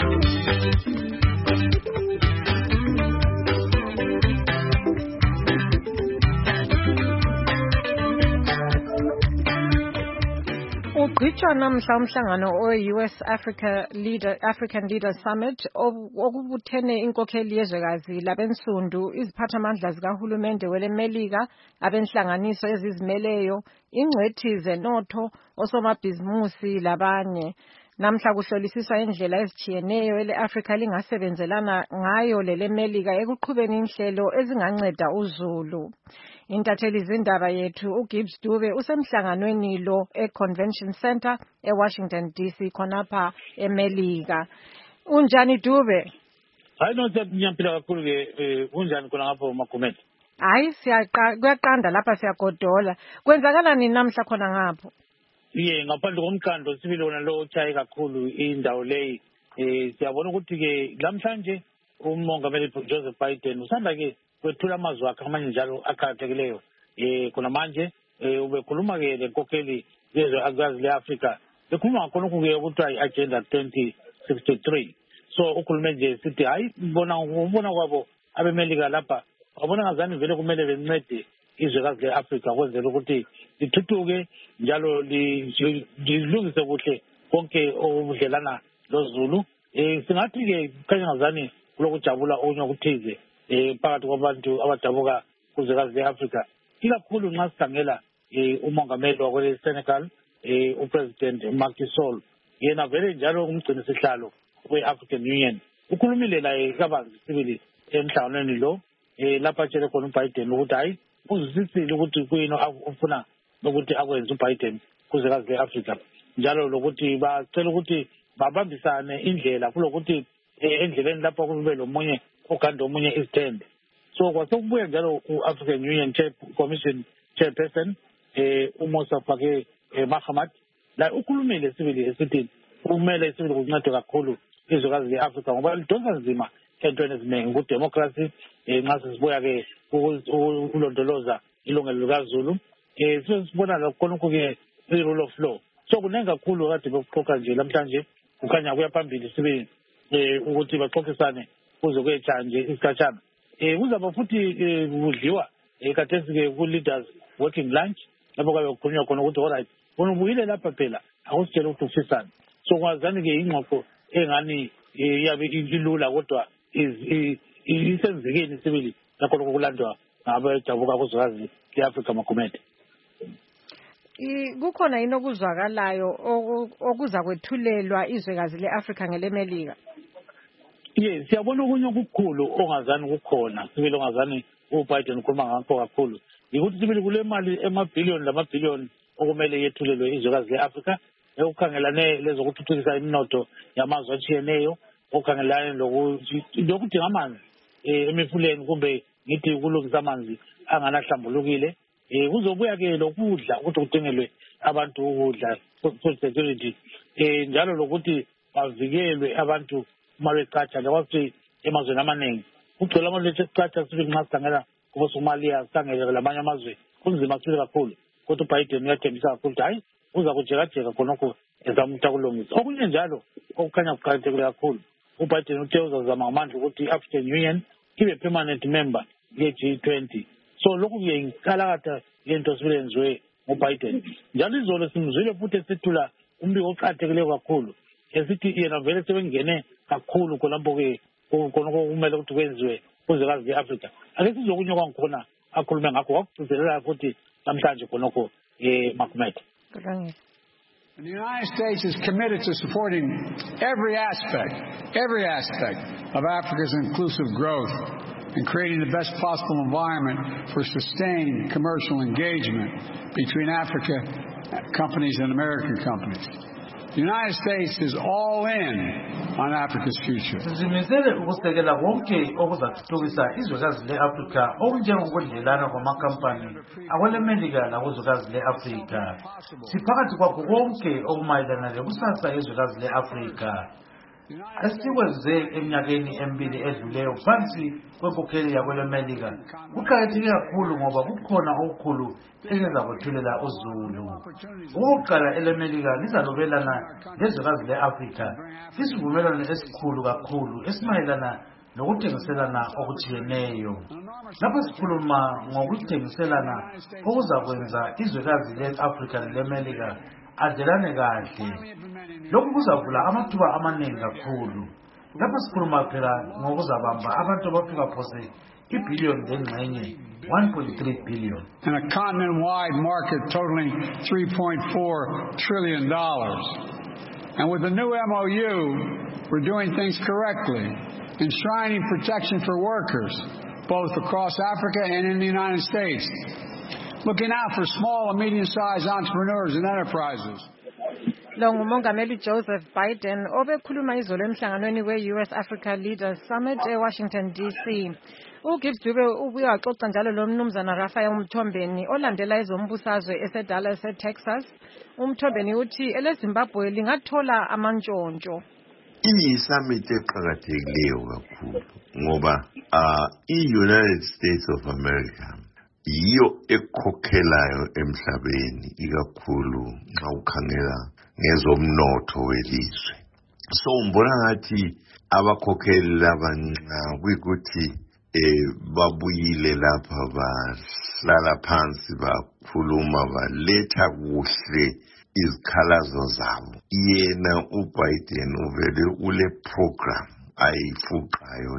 Ugqitshwa namhla umhlangano o-US African Leaders Summit okubuthene inkokheli yezwekazi labensundu, iziphathamandla zikahulumende welemelika, abenhlanganiso ezizimeleyo, ingcwethi zenotho, osomabhizimusi labanye. Namhla kuhlolisiswa indlela ezitshiyeneyo ele-Afrika lingasebenzelana ngayo lelemelika ekuqhubeni inhlelo ezinganceda uzulu. Intatheli zindaba yethu uGibbs Dube usemhlanganweni lo eConvention Center eWashington DC khonapha eMelika. Unjani Dube? Hayi ngiyaphila kakhulu ke unjani khona ngapha Magomede? Hayi kuyaqanda lapha siyagodola. Kwenzakalani namhla khona ngapho? Ngaphandle komkhandlo sibile wona lo ochaye kakhulu indawo leyi. Siyabona ukuthi ke namhlanje umongameli Joseph Biden usanda ke kwethula amazwi akhe amanye njalo akhathekileyo. Khona manje ubekhuluma ke lenkokheli yezwe akazi leAfrika. Bekhuluma khona ukuke ukuthi i-agenda 2063. So ukhulume nje sithi hayi ubona kwabo abemelika lapha wabona ngazani vele kumele bencede izwekazi leAfrika kwenzela ukuthi lithuthuke njalo lilungise kuhle konke obudlelana loZulu. Singathi ke khanya ngazani kulokujabula okunye okuthize phakathi kwabantu abadabuka kuzwekazi leAfrika, ikakhulu nxa sikhangela umongameli wakwele-Senegal upresident Macky Sall, yena vele njalo umgcini sihlalo we-African Union ukhulumile laye kabanzi sibili emhlanganweni lo lapha atshele khona uBiden ukuthi hayi uzwisisile ukuthi kuyini ufuna ukuthi akwenze uBiden kuzwekazi leAfrika, njalo lokuthi bacela ukuthi babambisane indlela kulokuthi endleleni lapha kube lomunye oganda omunye isithende. So kwasekubuya njalo u-African Union Commission Chairperson uMusa Faki Mahamat la ukhulumile sibili esithi kumele sibili kuncede kakhulu izwekazi leAfrika ngoba lidonsa nzima entweni eziningi kudemocracy nxa sesibuya ke ukulondoloza ilungelo likaZulu sibona lakhona ukuke i-rule of law. So kuningi kakhulu kade bekuxoxa nje namhlanje kukhanya kuya phambili sibili ukuthi baxoxisane kuze kuyetsha nje isikhatshana. Kuzaba futhi kudliwa khathesi ke ku-leaders working lunch lapho kabe kukhulunywa khona ukuthi alright bona ubuyile lapha phela akusitshela ukuthi ufisani. So kwazani ke ingxoxo engani iyabe ilula kodwa isenzekeni sibili lakho lokulandwa ngabedabuka kuzwekazi leAfrika Magomede. kukhona yini okuzwakalayo okuza kwethulelwa izwekazi le-Afrika ngelemelika? Yes, siyabona okunye okukhulu ongazani kukhona sibili ongazani uBiden ukhuluma ngakho kakhulu yikuthi sibili kule mali emabhiliyoni lamabhiliyoni okumele yethulelwe izwekazi le-Afrika ekukhangelane lezokuthuthukisa iminotho yamazwe atshiyeneyo okukhangelane lokudinga amanzi emifuleni kumbe ngithi ukulungisa amanzi anganahlambulukile kuzobuya-ke lokudla ukuthi kudingelwe abantu ukudla food security njalo lokuthi bavikelwe abantu uma beqatsha njengoba sithi emazweni amaningi kugcwele amalethu esiqatsha sibili nxa sikhangela kuboSomalia sikhangele lamanye amazwe kunzima sibili kakhulu kodwa uBiden uyathembisa kakhulu ukuthi hayi uza kujekajeka khonokho ezama ukuthi akulungisa okunye njalo okukhanya kuqakathekile kakhulu uBiden uthe uzazama ngamandla ukuthi i-African Union ibe permanent member ye-G20 so lokhu kuyinkalakatha yento sibili yenziwe nguBiden njalo izolo simzwile futhi esethula umbiko oqakathekileyo kakhulu esithi yena vele sebengene kakhulu khonapho-ke khonokho kumele ukuthi kwenziwe kuzwekazi le-Afrika ake sizokunye kwangikhona akhulume ngakho wakugcizelela futhi namhlanje khonokho Makumete. And the United States is committed to supporting every aspect of Africa's inclusive growth and creating the best possible environment for sustained commercial engagement between Africa companies and American companies. The United States is all in on Africa's future. Sizimisele ukusekela konke okuzathuthukisa izwekazi le-Afrika okunjengokudlelana kwamakampani akwelemelika nakwizwekazi le-Afrika. Siphakathi kwakho konke okumayelana lekusasa yezwekazi le-Afrika. Esikwenze eminyakeni emibili edluleyo phansi kwenkokheli yakwelemelika kuqakatheke kakhulu ngoba kukhona okukhulu eliza kwethulela uZulu. Okokuqala elemelika lizalobelana lezwekazi le-Afrika isivumelwano esikhulu kakhulu esimayelana nokuthengiselana okutshiyeneyo. Lapho sikhuluma ngokuthengiselana okuzakwenza izwekazi le-Afrika lemelika adlelane kahle. Lokhu kuzavula amathuba amaningi kakhulu. Lapho sikhuluma phela ngokuzabamba abantu abafika phose ibhiliyoni lengxenye 1.3 billion. And a continent-wide market totaling $3.4 trillion. And with the new MOU, we're doing things correctly, enshrining protection for workers, both across Africa and in the United States, looking out for small and medium-sized entrepreneurs and enterprises. Lo ngumongameli Joseph Biden obekhuluma izolo emhlanganweni we-US Africa Leaders Summit eWashington DC. uGibbs Dube ubuye waxoxa njalo lo mnumzana Raphael Mthombeni olandela ezombusazwe eseDallas eTexas. uMthombeni uthi eleZimbabwe lingathola amantshontsho. Iyi-summit eqakathekileyo kakhulu ngoba i-United States of America yiyo ekhokhelayo emhlabeni ikakhulu nxa ukhangela ngezomnotho welizwe. So mbona ngathi abakhokheli laba nxa kuyikuthi babuyile lapha bahlala phansi bakhuluma baletha kuhle izikhalazo zabo. Yena uBiden uvele ule program ayifuqayo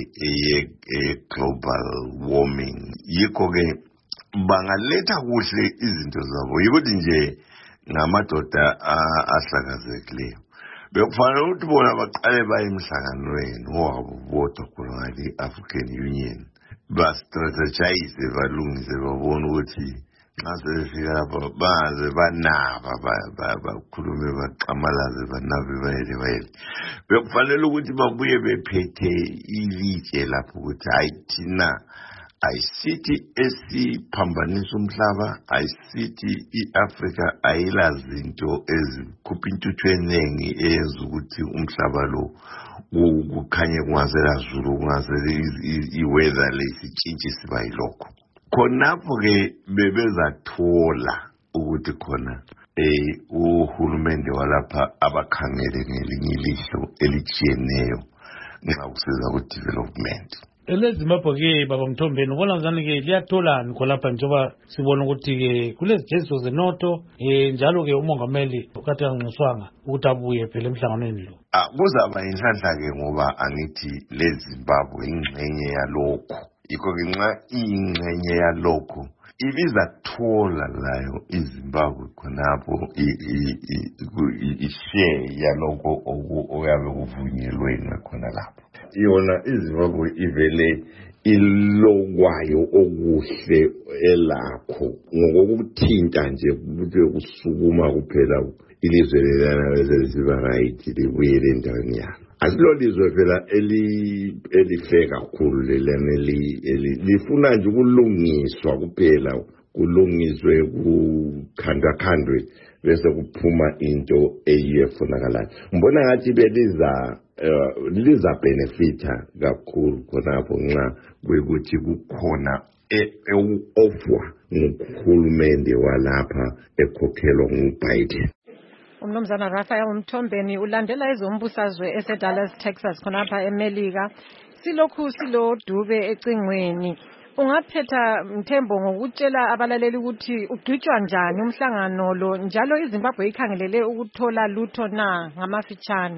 le global warming. Yikho ke bangaletha kuhle izinto zabo yikuthi nje ngamadoda ahlakazekileyo. Bekufanele ukuthi bona baqale baye emhlanganweni wabo bodwa khona African Union ba-strategize balungise babone ukuthi nxa sebefika lapho baze banaba bakhulume baqamalaze banabe bayele. Bekufanele ukuthi babuye bephethe ilitshe lapho ukuthi hayi thina ayisithi esiphambanisa umhlaba ayisithi iAfrica ayilazinto ezikhupha intuthu eningi eyenza ukuthi umhlaba lo kukhanye kungasela zulu kungasela iweather lesitshintshe siba yilokho. Khonapho ke bebezathola ukuthi khona uhulumende walapha abakhangele ngelinye ilihlo elitshiyeneyo nxa kusiza ku-development. eleZimbabwe-ke baba Mthombeni ubona ngani-ke liyatholani khonapha njengoba sibona ukuthi-ke kulezijeziso zenotho njalo-ke umongameli ukade anxuswanga ukuthi abuye phela emhlanganweni lo. Kuzaba yinhlanhla-ke ngoba angithi leZimbabwe ingxenye yalokho. Yikho-ke nxa iyingxenye yalokho ibizathola layo iZimbabwe khonapho ishare yaloko oyabe kuvunyelwene khona lapho. Yona iZimbabwe ivele ilokwayo okuhle elakho ngokukuthinta nje kube kusukuma kuphela ilizwe lelana lesiba right libuyele endaweni yalo. Asilolizwe phela elife kakhulu lelana lifuna nje ukulungiswa kuphela, kulungiswe kukhandwe bese kuphuma into eyifunakalayo. Ngibona ngathi liza benefita kakhulu khonapho nxa kwekuthi kukhona ofwa nguhulumende walapha ekhokhelwa nguBiden. Umnumzana Raphael Mthombeni ulandela ezombusazwe eseDallas, Texas khonapha eMelika. Silokhu silodube ecingweni. Ungaphetha Mthembo ngokutshela abalaleli ukuthi ugcitshwa njani umhlangano lo, njalo iZimbabwe ikhangelele ukuthola lutho na ngamafitshane?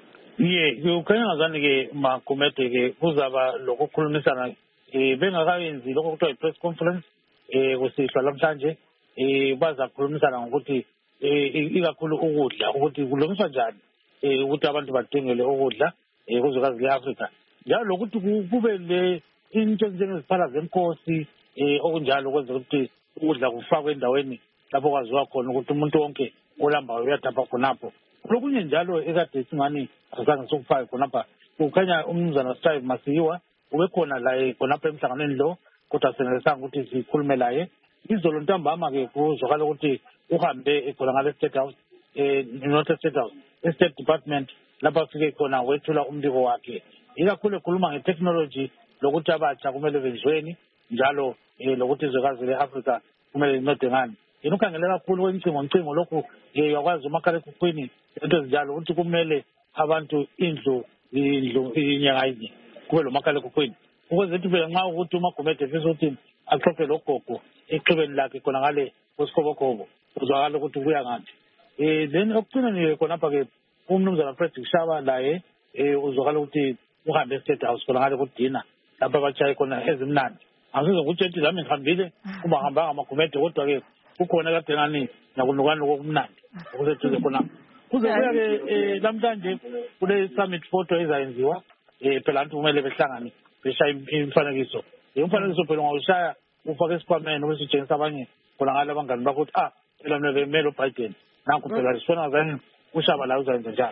Ukhanya ngazani ke Magumede ke kuzaba lokukhulumisana bengakayenzi lokho kuthiwa i-press conference kusihlwa namhlanje bazakhulumisana ngokuthi ikakhulu ukudla ukuthi kulungiswa njani ukuthi abantu badingele ukudla kuzwekazi le-Afrika, njalo lokuthi kube le into njengeziphala zenkosi okunjalo kwenza ukuthi ukudla kufakwe endaweni lapho kwaziwa khona ukuthi umuntu wonke olambayo uyadapha khonapho. Lokunye njalo ekade singani azange sokufake khonapha, kukhanya umnumzana Strive Masiyiwa ubekhona la khonapha emhlanganweni lo, kodwa senelesanga ukuthi sikhulume laye. Izolo ntambama ke kuzwakala ukuthi uhambe khona ngale State House, not State House, State Department, lapha afike khona wethula umbiko wakhe, ikakhulu ekhuluma nge-technology lokuthi abatsha kumele benziweni, njalo lokuthi izwekazi le-Afrika kumele lincede ngani. Yena ukhangele kakhulu kwencingo lokhu yakwazi umakhalekhukhwini into ezinjalo ukuthi kumele abantu indlu inyanga yinye kube lo makhalekhukhwini, ukuze ukuthi phela nxa ukuthi uMagumede efisa ukuthi axoxe logogo eqhibeni lakhe khona ngale kwesikhobokobo uzwakala ukuthi kuya ngaphi. Then okucineni khonapha-ke umnumzana Frederick Shaba laye uzwakala ukuthi uhambe e-State House khona ngale kudina lapho abatshaye khona ezimnandi. Angisize ukuthi ethi lami ngihambile ungahambanga Magumede, kodwa-ke kukhona kade ngani nakunukani kokumnandi okuseduze khonapho. Kuzobuya-ke namhlanje kule summit photo ezayenziwa phela abantu kumele behlangane beshaye imifanekiso. Umfanekiso phela ungawushaya ufake esikhwameni bese utshengisa abanye khona ngale abangani bakho ukuthi phela mina bemele uBiden, nanku phela lisifona ngazani uShaba la uzayenza njalo.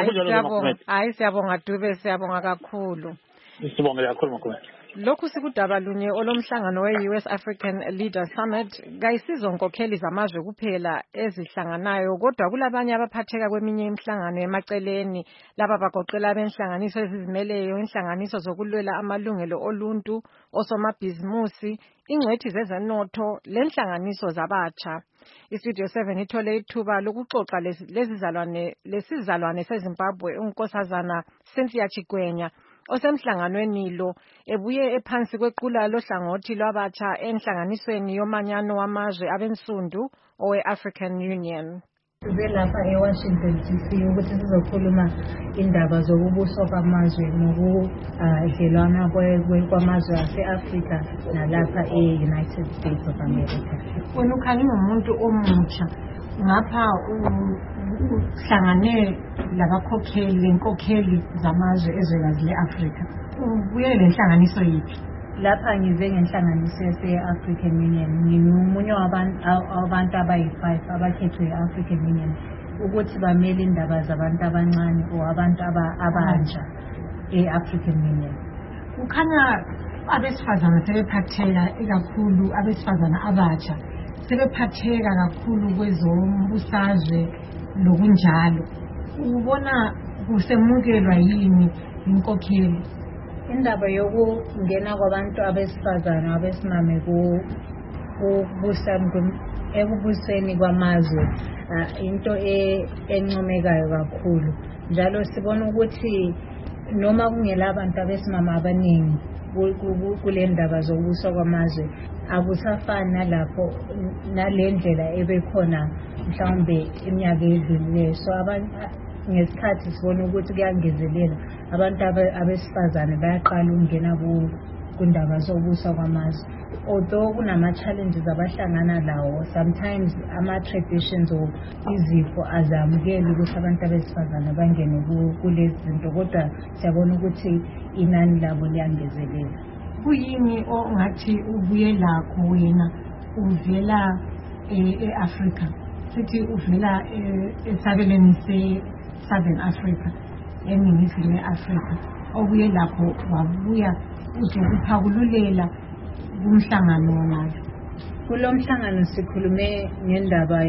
Hayi siyabonga Dube, siyabonga kakhulu. Sibongele kakhulu Magumede. Lokhu sikudaba lunye olomhlangano we-US African Leader Summit kayisizo nkokheli zamazwe kuphela ezihlanganayo, kodwa kulabanye abaphatheka kweminye imihlangano emaceleni laba bagoqela benhlanganiso ezizimeleyo, inhlanganiso zokulwela amalungelo oluntu, osomabhizimusi, ingcwethi zezenotho lenhlanganiso zabatsha. Istudio 7 ithole ithuba lokuxoxa lesizalwane seZimbabwe uNkosazana Cynthia Chigwenya osemhlanganweni lo, ebuye ephansi kwequla lohlangothi lwabatsha enhlanganisweni yomanyano wamazwe abensundu owe-African Union. Size lapha eWashington DC ukuthi sizokhuluma indaba zokubuswa kwamazwe nokudlelwana kwamazwe ase-Afrika nalapha e-United States of America. Wena ukhangela umuntu omutsha ngapha uhlangane labakhokheli lenkokheli zamazwe ezwekazi le-Afrika, ubuye lenhlanganiso yiphi? Lapha ngize ngenhlanganiso yase-African Union, ngingumunye wabantu abayi-5 abakhethwe e-African Union ukuthi bamele indaba zabantu abancane o abantu abantsha e-African Union. Kukhanya abesifazana sebephatheka, ikakhulu abesifazana abatsha sebephatheka kakhulu kwezombusazwe lokunjalo. Ubona kusemukelwa yini inkokheli? Indaba yokungena kwabantu abesifazana abesimame ekubuseni kwamazwe into encomekayo kakhulu, njalo sibona ukuthi noma kungela abantu abesimama abaningi kule ndaba zokubuswa kwamazwe akusafani nalapho nalendlela ebekhona mhlawumbe iminyaka edlulileyo. So ngesikhathi sibona ukuthi kuyangezelela abantu abesifazane bayaqala ukungena kundaba zobusa kwamazwe. Although kunama-challenges abahlangana lawo, sometimes ama-traditions or izifo azamukeli ukuthi abantu abesifazane bangene kulezi zinto, kodwa siyabona ukuthi inani labo liyangezelela. Kuyini ongathi ubuye lakho wena uvela e-Africa, sithi uvela esabelweni se-Southern Africa, eningizimu ye-Afrika, obuye lapho wabuya uzokuphakulela kumhlangano wonalo? Kulo mhlangano sikhulume ngendaba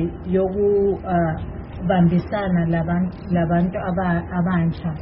yokubambisana labantu abantsha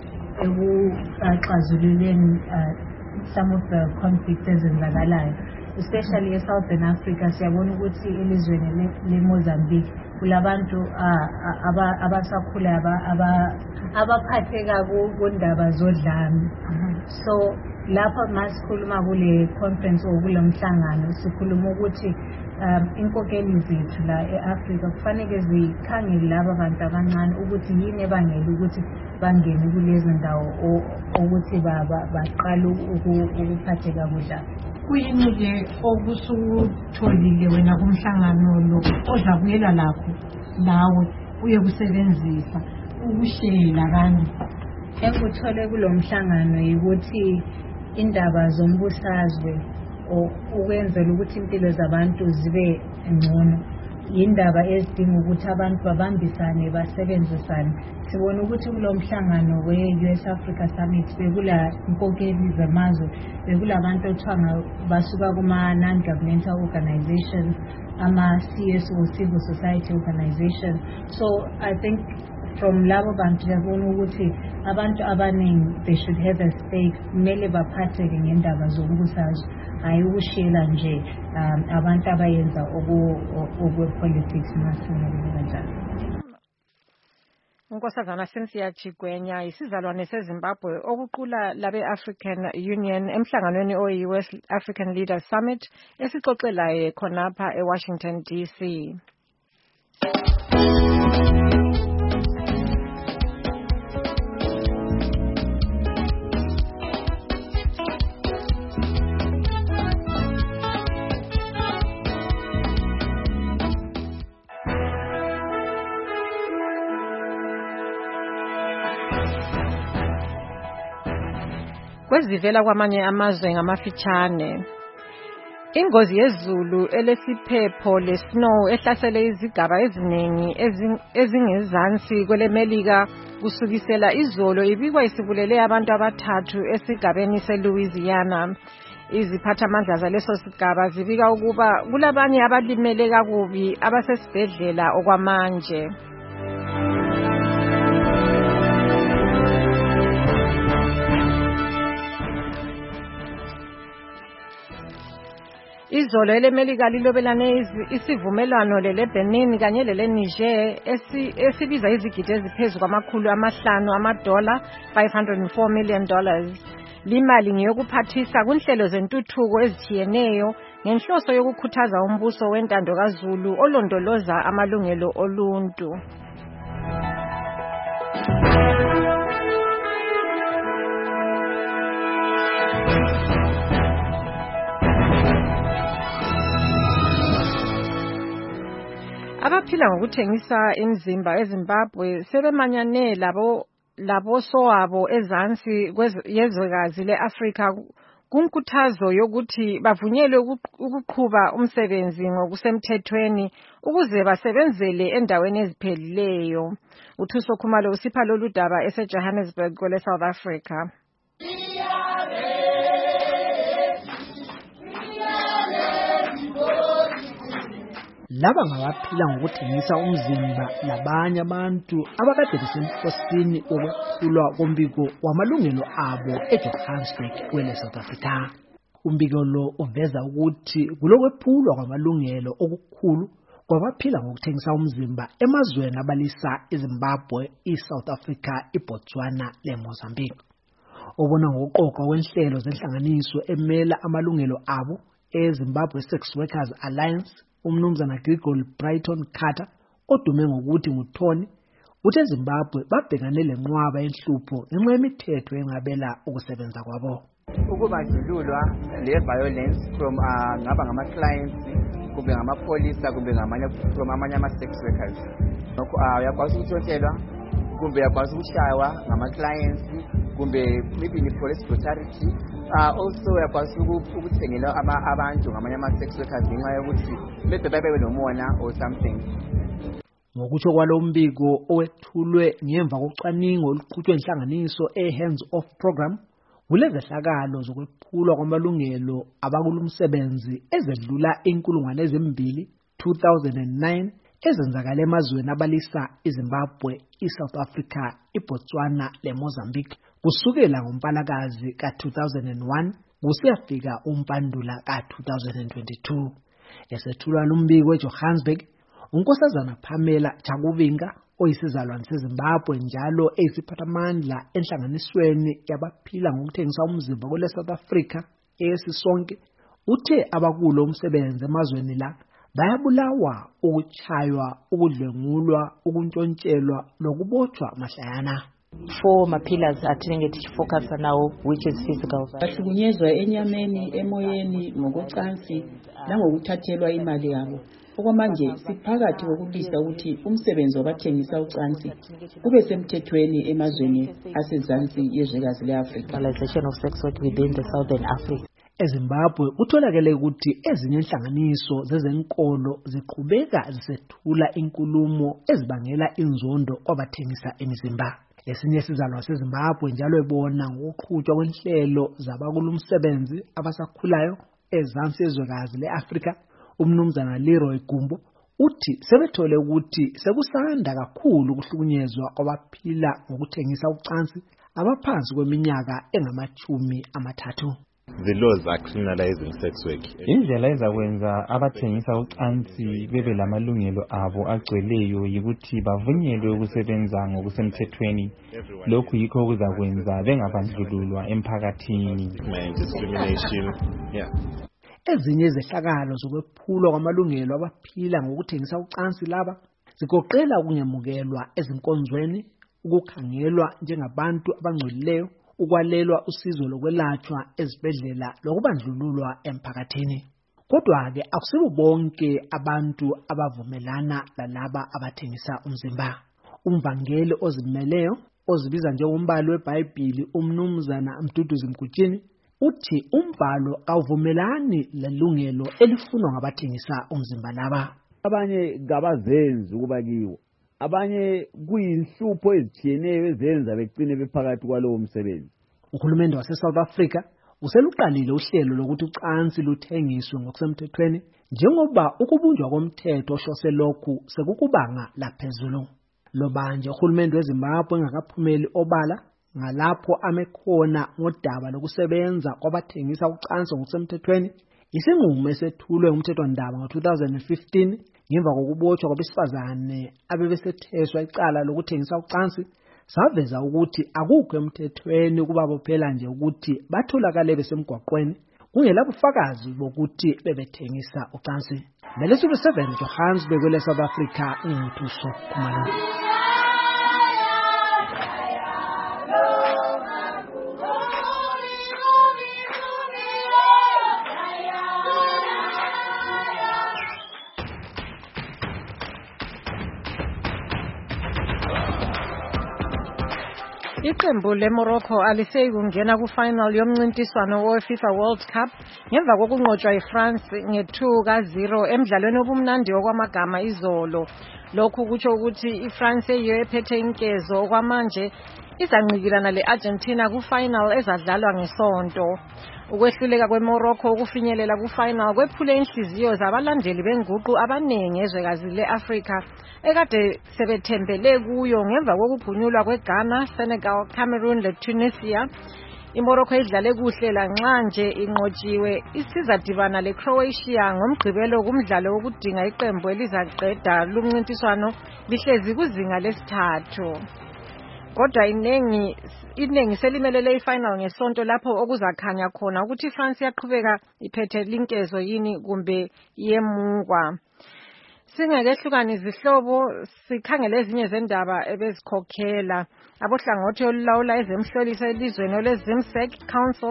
ekuxazululeni some of the conflicts ezenzakalayo, especially eSouthern Africa. Siyabona ukuthi elizweni leMozambique kulabantu abasakhula abaphatheka kundaba zodlame. So lapha masikhuluma kule conference okule mhlangano sikhuluma ukuthi inkokeli zethu la eAfrika kufanele zikhangele laba bantu abancane ukuthi yini ebangela ukuthi bangene kulezi ndawo ukuthi baqala ukuphatheka kudla. Kuyini-ke okusutholile wena kumhlangano lo ozakuyela lakho nawe uye kusebenzisa ukuhlela kanye? Engikuthole kulo mhlangano ukuthi indaba zombusazwe ukwenzela ukuthi impilo zabantu zibe ngcono indaba ezidinga ukuthi abantu babambisane basebenzisane. Sibona ukuthi kulo mhlangano we-US Africa Summit bekula inkokeli zamazwe, bekulabantu othiwa basuka kuma non-governmental organizations, ama-CSO, civil society organization. So I think from labo bantu yabona ukuthi abantu abaningi they should have a stake, kumele baphatheke ngendaba zombusazwe, hayi ukushela nje abantu abayenza okwe-politics masingalile kanjalo. Unkosazana Cynthia Chigwenya isizalwane seZimbabwe okuqula labe-African Union emhlanganweni oyi-US African Leaders Summit esixoxelayo khonapha eWashington DC. Kwezivela kwamanye amazwe ngamafitshane. Ingozi yezulu elesiphepho lesnow ehlasele izigaba eziningi ezingezansi kwelemelika kusukisela izolo ibikwa isibulele abantu abathathu esigabeni seLouisiana. Iziphathamandla zaleso sigaba zibika ukuba kulabanye abalimele kakubi abasesibhedlela okwamanje. Izolo elemelika lilobelane isivumelwano leLebanon kanye leNiger esibiza izigidi eziphezu kwamakhulu amahlanu $504 million. Limali ngiyokuphathisa kunhlelo zentuthuko ezithiyeneyo ngenhloso yokukhuthaza umbuso wentando kaZulu olondoloza amalungelo oluntu. Abaphila ngokuthengisa imizimba eZimbabwe sebemanyane labo sowabo ezansi yezwekazi leAfrika kunkuthazo yokuthi bavunyelwe ukuqhuba umsebenzi ngokusemthethweni ukuze basebenzele endaweni eziphelileyo. Uthuso Khumalo usipha lolu daba eseJohannesburg kwele South Africa. Laba ngabaphila ngokuthengisa umzimba labanye abantu abakade besemkhosini okwephulwa kombiko wamalungelo abo eJohannesburg kwele South Africa. Umbiko lo uveza ukuthi kulokwephulwa kwamalungelo okukhulu kwabaphila ngokuthengisa umzimba emazweni abalisa iZimbabwe, iSouth Africa, iBotswana leMozambique. Obona ngokuqoqa kwenhlelo zenhlanganiso emela amalungelo abo eZimbabwe Sex Workers Alliance, umnumzana Grigol Brighton Carter odume ngokuthi nguThoni uthe eZimbabwe babhekane lenqwaba yenhlupho ngenxa yemithetho engabela ukusebenza kwabo. ukubandlululwa le violence from ngaba ngama-clients kumbe ngamapholisa kumbe from amanye ama-sex workers. Uyakwazi ukuthontelwa kumbe uyakwazi ukushaywa ngama-clients kumbe maybe ni-police brutality. Also uyakwazi ukuthengela abantu ngamanye ama-sex workers ngenxa yokuthi maybe babe nomona or something. Ngokutsho kwalo mbiko owethulwe ngemva kokucwaningo oluqhutshwe inhlanganiso e-Hands Off Program, kulezehlakalo zokwephulwa kwamalungelo abakulumsebenzi ezedlula 2009 ezenzakala emazweni abalisa iZimbabwe, iSouth Africa, iBotswana leMozambique kusukela ngoMpalakazi ka-2001 kusiyafika uMpandula ka-2022. Esethulwa lumbiko eJohannesburg, uNkosazana Pamela Chakuvinga oyisizalwane seZimbabwe njalo eyisiphathamandla enhlanganisweni yabaphila ngokuthengisa umzimba kule South Africa eyesisonke uthe abakulo umsebenzi emazweni la bayabulawa, ukuchaywa, ukudlwengulwa, ukuntshontshelwa nokubotshwa mahlayana. 4 ma-pillars athingeti focus nawo which is physical violence. Bahlukunyezwa enyameni, emoyeni, ngokocansi nangokuthathelwa imali yabo. Okwamanje siphakathi kokulisa ukuthi umsebenzi wabathengisa ucansi kube semthethweni emazweni asezansi yezwekazi le-Afrika. Legalization of sex work within the Southern Africa. eZimbabwe kutholakele ukuthi ezinye inhlanganiso zezenkolo ziqhubeka zisethula inkulumo ezibangela inzondo kwabathengisa imizimba. Esinye isizalwa seZimbabwe njalo ebona ngokuqhutshwa kwenhlelo zabakulumsebenzi abasakhulayo ezansi yezwekazi le-Afrika, umnumzana Leroy Gumbo uthi sebethole ukuthi sekusanda kakhulu ukuhlukunyezwa kwabaphila ngokuthengisa ucansi abaphansi kweminyaka engama-30. The laws are criminalizing sex work. Indlela ezakwenza abathengisa ucansi bebe lamalungelo abo agcweleyo yikuthi bavunyelwe ukusebenza ngokusemthethweni. Lokhu yikho okuzakwenza bengabandlululwa emphakathini. Ezinye izehlakalo zokwephulwa kwamalungelo abaphila ngokuthengisa ucansi laba zigoqela ukungemukelwa ezinkonzweni, ukukhangelwa njengabantu abangcolileyo, ukwalelwa usizo lokwelatshwa ezibhedlela lokubandlululwa emphakathini. Kodwa-ke akusibo bonke abantu abavumelana lalaba abathengisa umzimba. Umvangeli ozimeleyo ozibiza njengombhali weBhayibhili umnumzana Mduduzi Mgutshini uthi umbhalo awuvumelani lelungelo elifunwa ngabathengisa umzimba laba. Abanye gabazenzi ukuba kiwo, abanye kuyinhlupho ezitshiyeneyo ezenza begcine bephakathi kwalowo msebenzi. Uhulumende wase-South Africa useluqalile uhlelo lokuthi ucansi luthengiswe ngokusemthethweni njengoba ukubunjwa komthetho ohlose lokhu sekukubanga laphezulu. Lobanje uhulumende weZimbabwe engakaphumeli obala ngalapho amekhona ngodaba lokusebenza kwabathengisa ucansi ngokusemthethweni. Isinqumo esethulwe umthethwandaba ngo-2015 ngemva kokubotshwa kwabesifazane abebesetheswa icala lokuthengisa ucansi saveza ukuthi akukho emthethweni ukubabophela nje ukuthi batholakale besemgwaqweni kungela bufakazi bokuthi bebethengisa ucansi. Ngalesulu 7 Johannesburg kwele South Africa ngithuso Khumalo. Iqembu leMorocco aliseyi kungena ku-final yomncintiswano we-FIFA World Cup ngemva kokunqotshwa yiFrance nge-2-0 emdlalweni obumnandi okwamagama izolo. Lokhu kutsho ukuthi iFrance eyiyo ephethe inkezo okwamanje izanqikilana le-Argentina ku-final ezadlalwa ngeSonto. Ukwehluleka kweMorocco ukufinyelela ku-final kwephule inhliziyo zabalandeli benguqu abaningi ezwekazi le-Afrika ekade sebethembele kuyo ngemva kokubhunyulwa kweGhana, Senegal, Cameroon leTunisia. iMorocco idlale kuhle lanxa nje inqotshiwe isizadibana leCroatia ngomgqibelo kumdlalo wokudinga iqembu elizaqeda lumncintiswano lihlezi kuzinga lesithathu. Kodwa iningi selimelele iFinal ngeSonto lapho okuzakhanya khona ukuthi iFrance yaqhubeka iphethe linkezo yini kumbe yemungwa. Singakehlukani izihlobo sikhangele ezinye zendaba ebezikhokhela. Abohlangothi olulawula ezemhloliso elizweni oleZimsec Council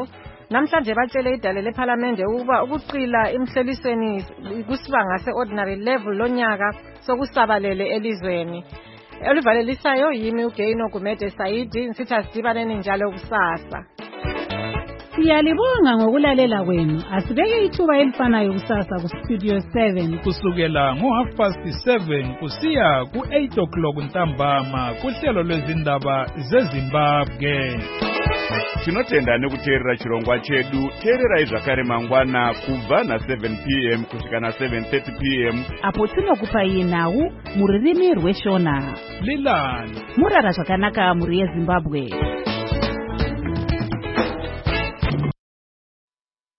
namhlanje batshele idale lephalamende ukuba ukuqila emhlelisweni kusibanga se-ordinary level lonyaka sokusabalele elizweni. Olivalelisayo yimi uGaino Gumede Saidi, nsithi asidibaneni njalo kusasa. Siyalibonga ngokulalela kwenu. Asibeke ithuba elifanayo kusasa ku Studio 7 kusukela ngo7:30 kusiya ku8 o'clock ntambama kuhlelo lwezindaba zeZimbabwe. Tinotenda nekuteerera chirongwa chedu. Teererai zvakare mangwana kubva na7 p.m. kusvika na7:30 p.m. apo tinokupai nhau muririmi rweShona. Lilani murara zvakanaka muri yeZimbabwe.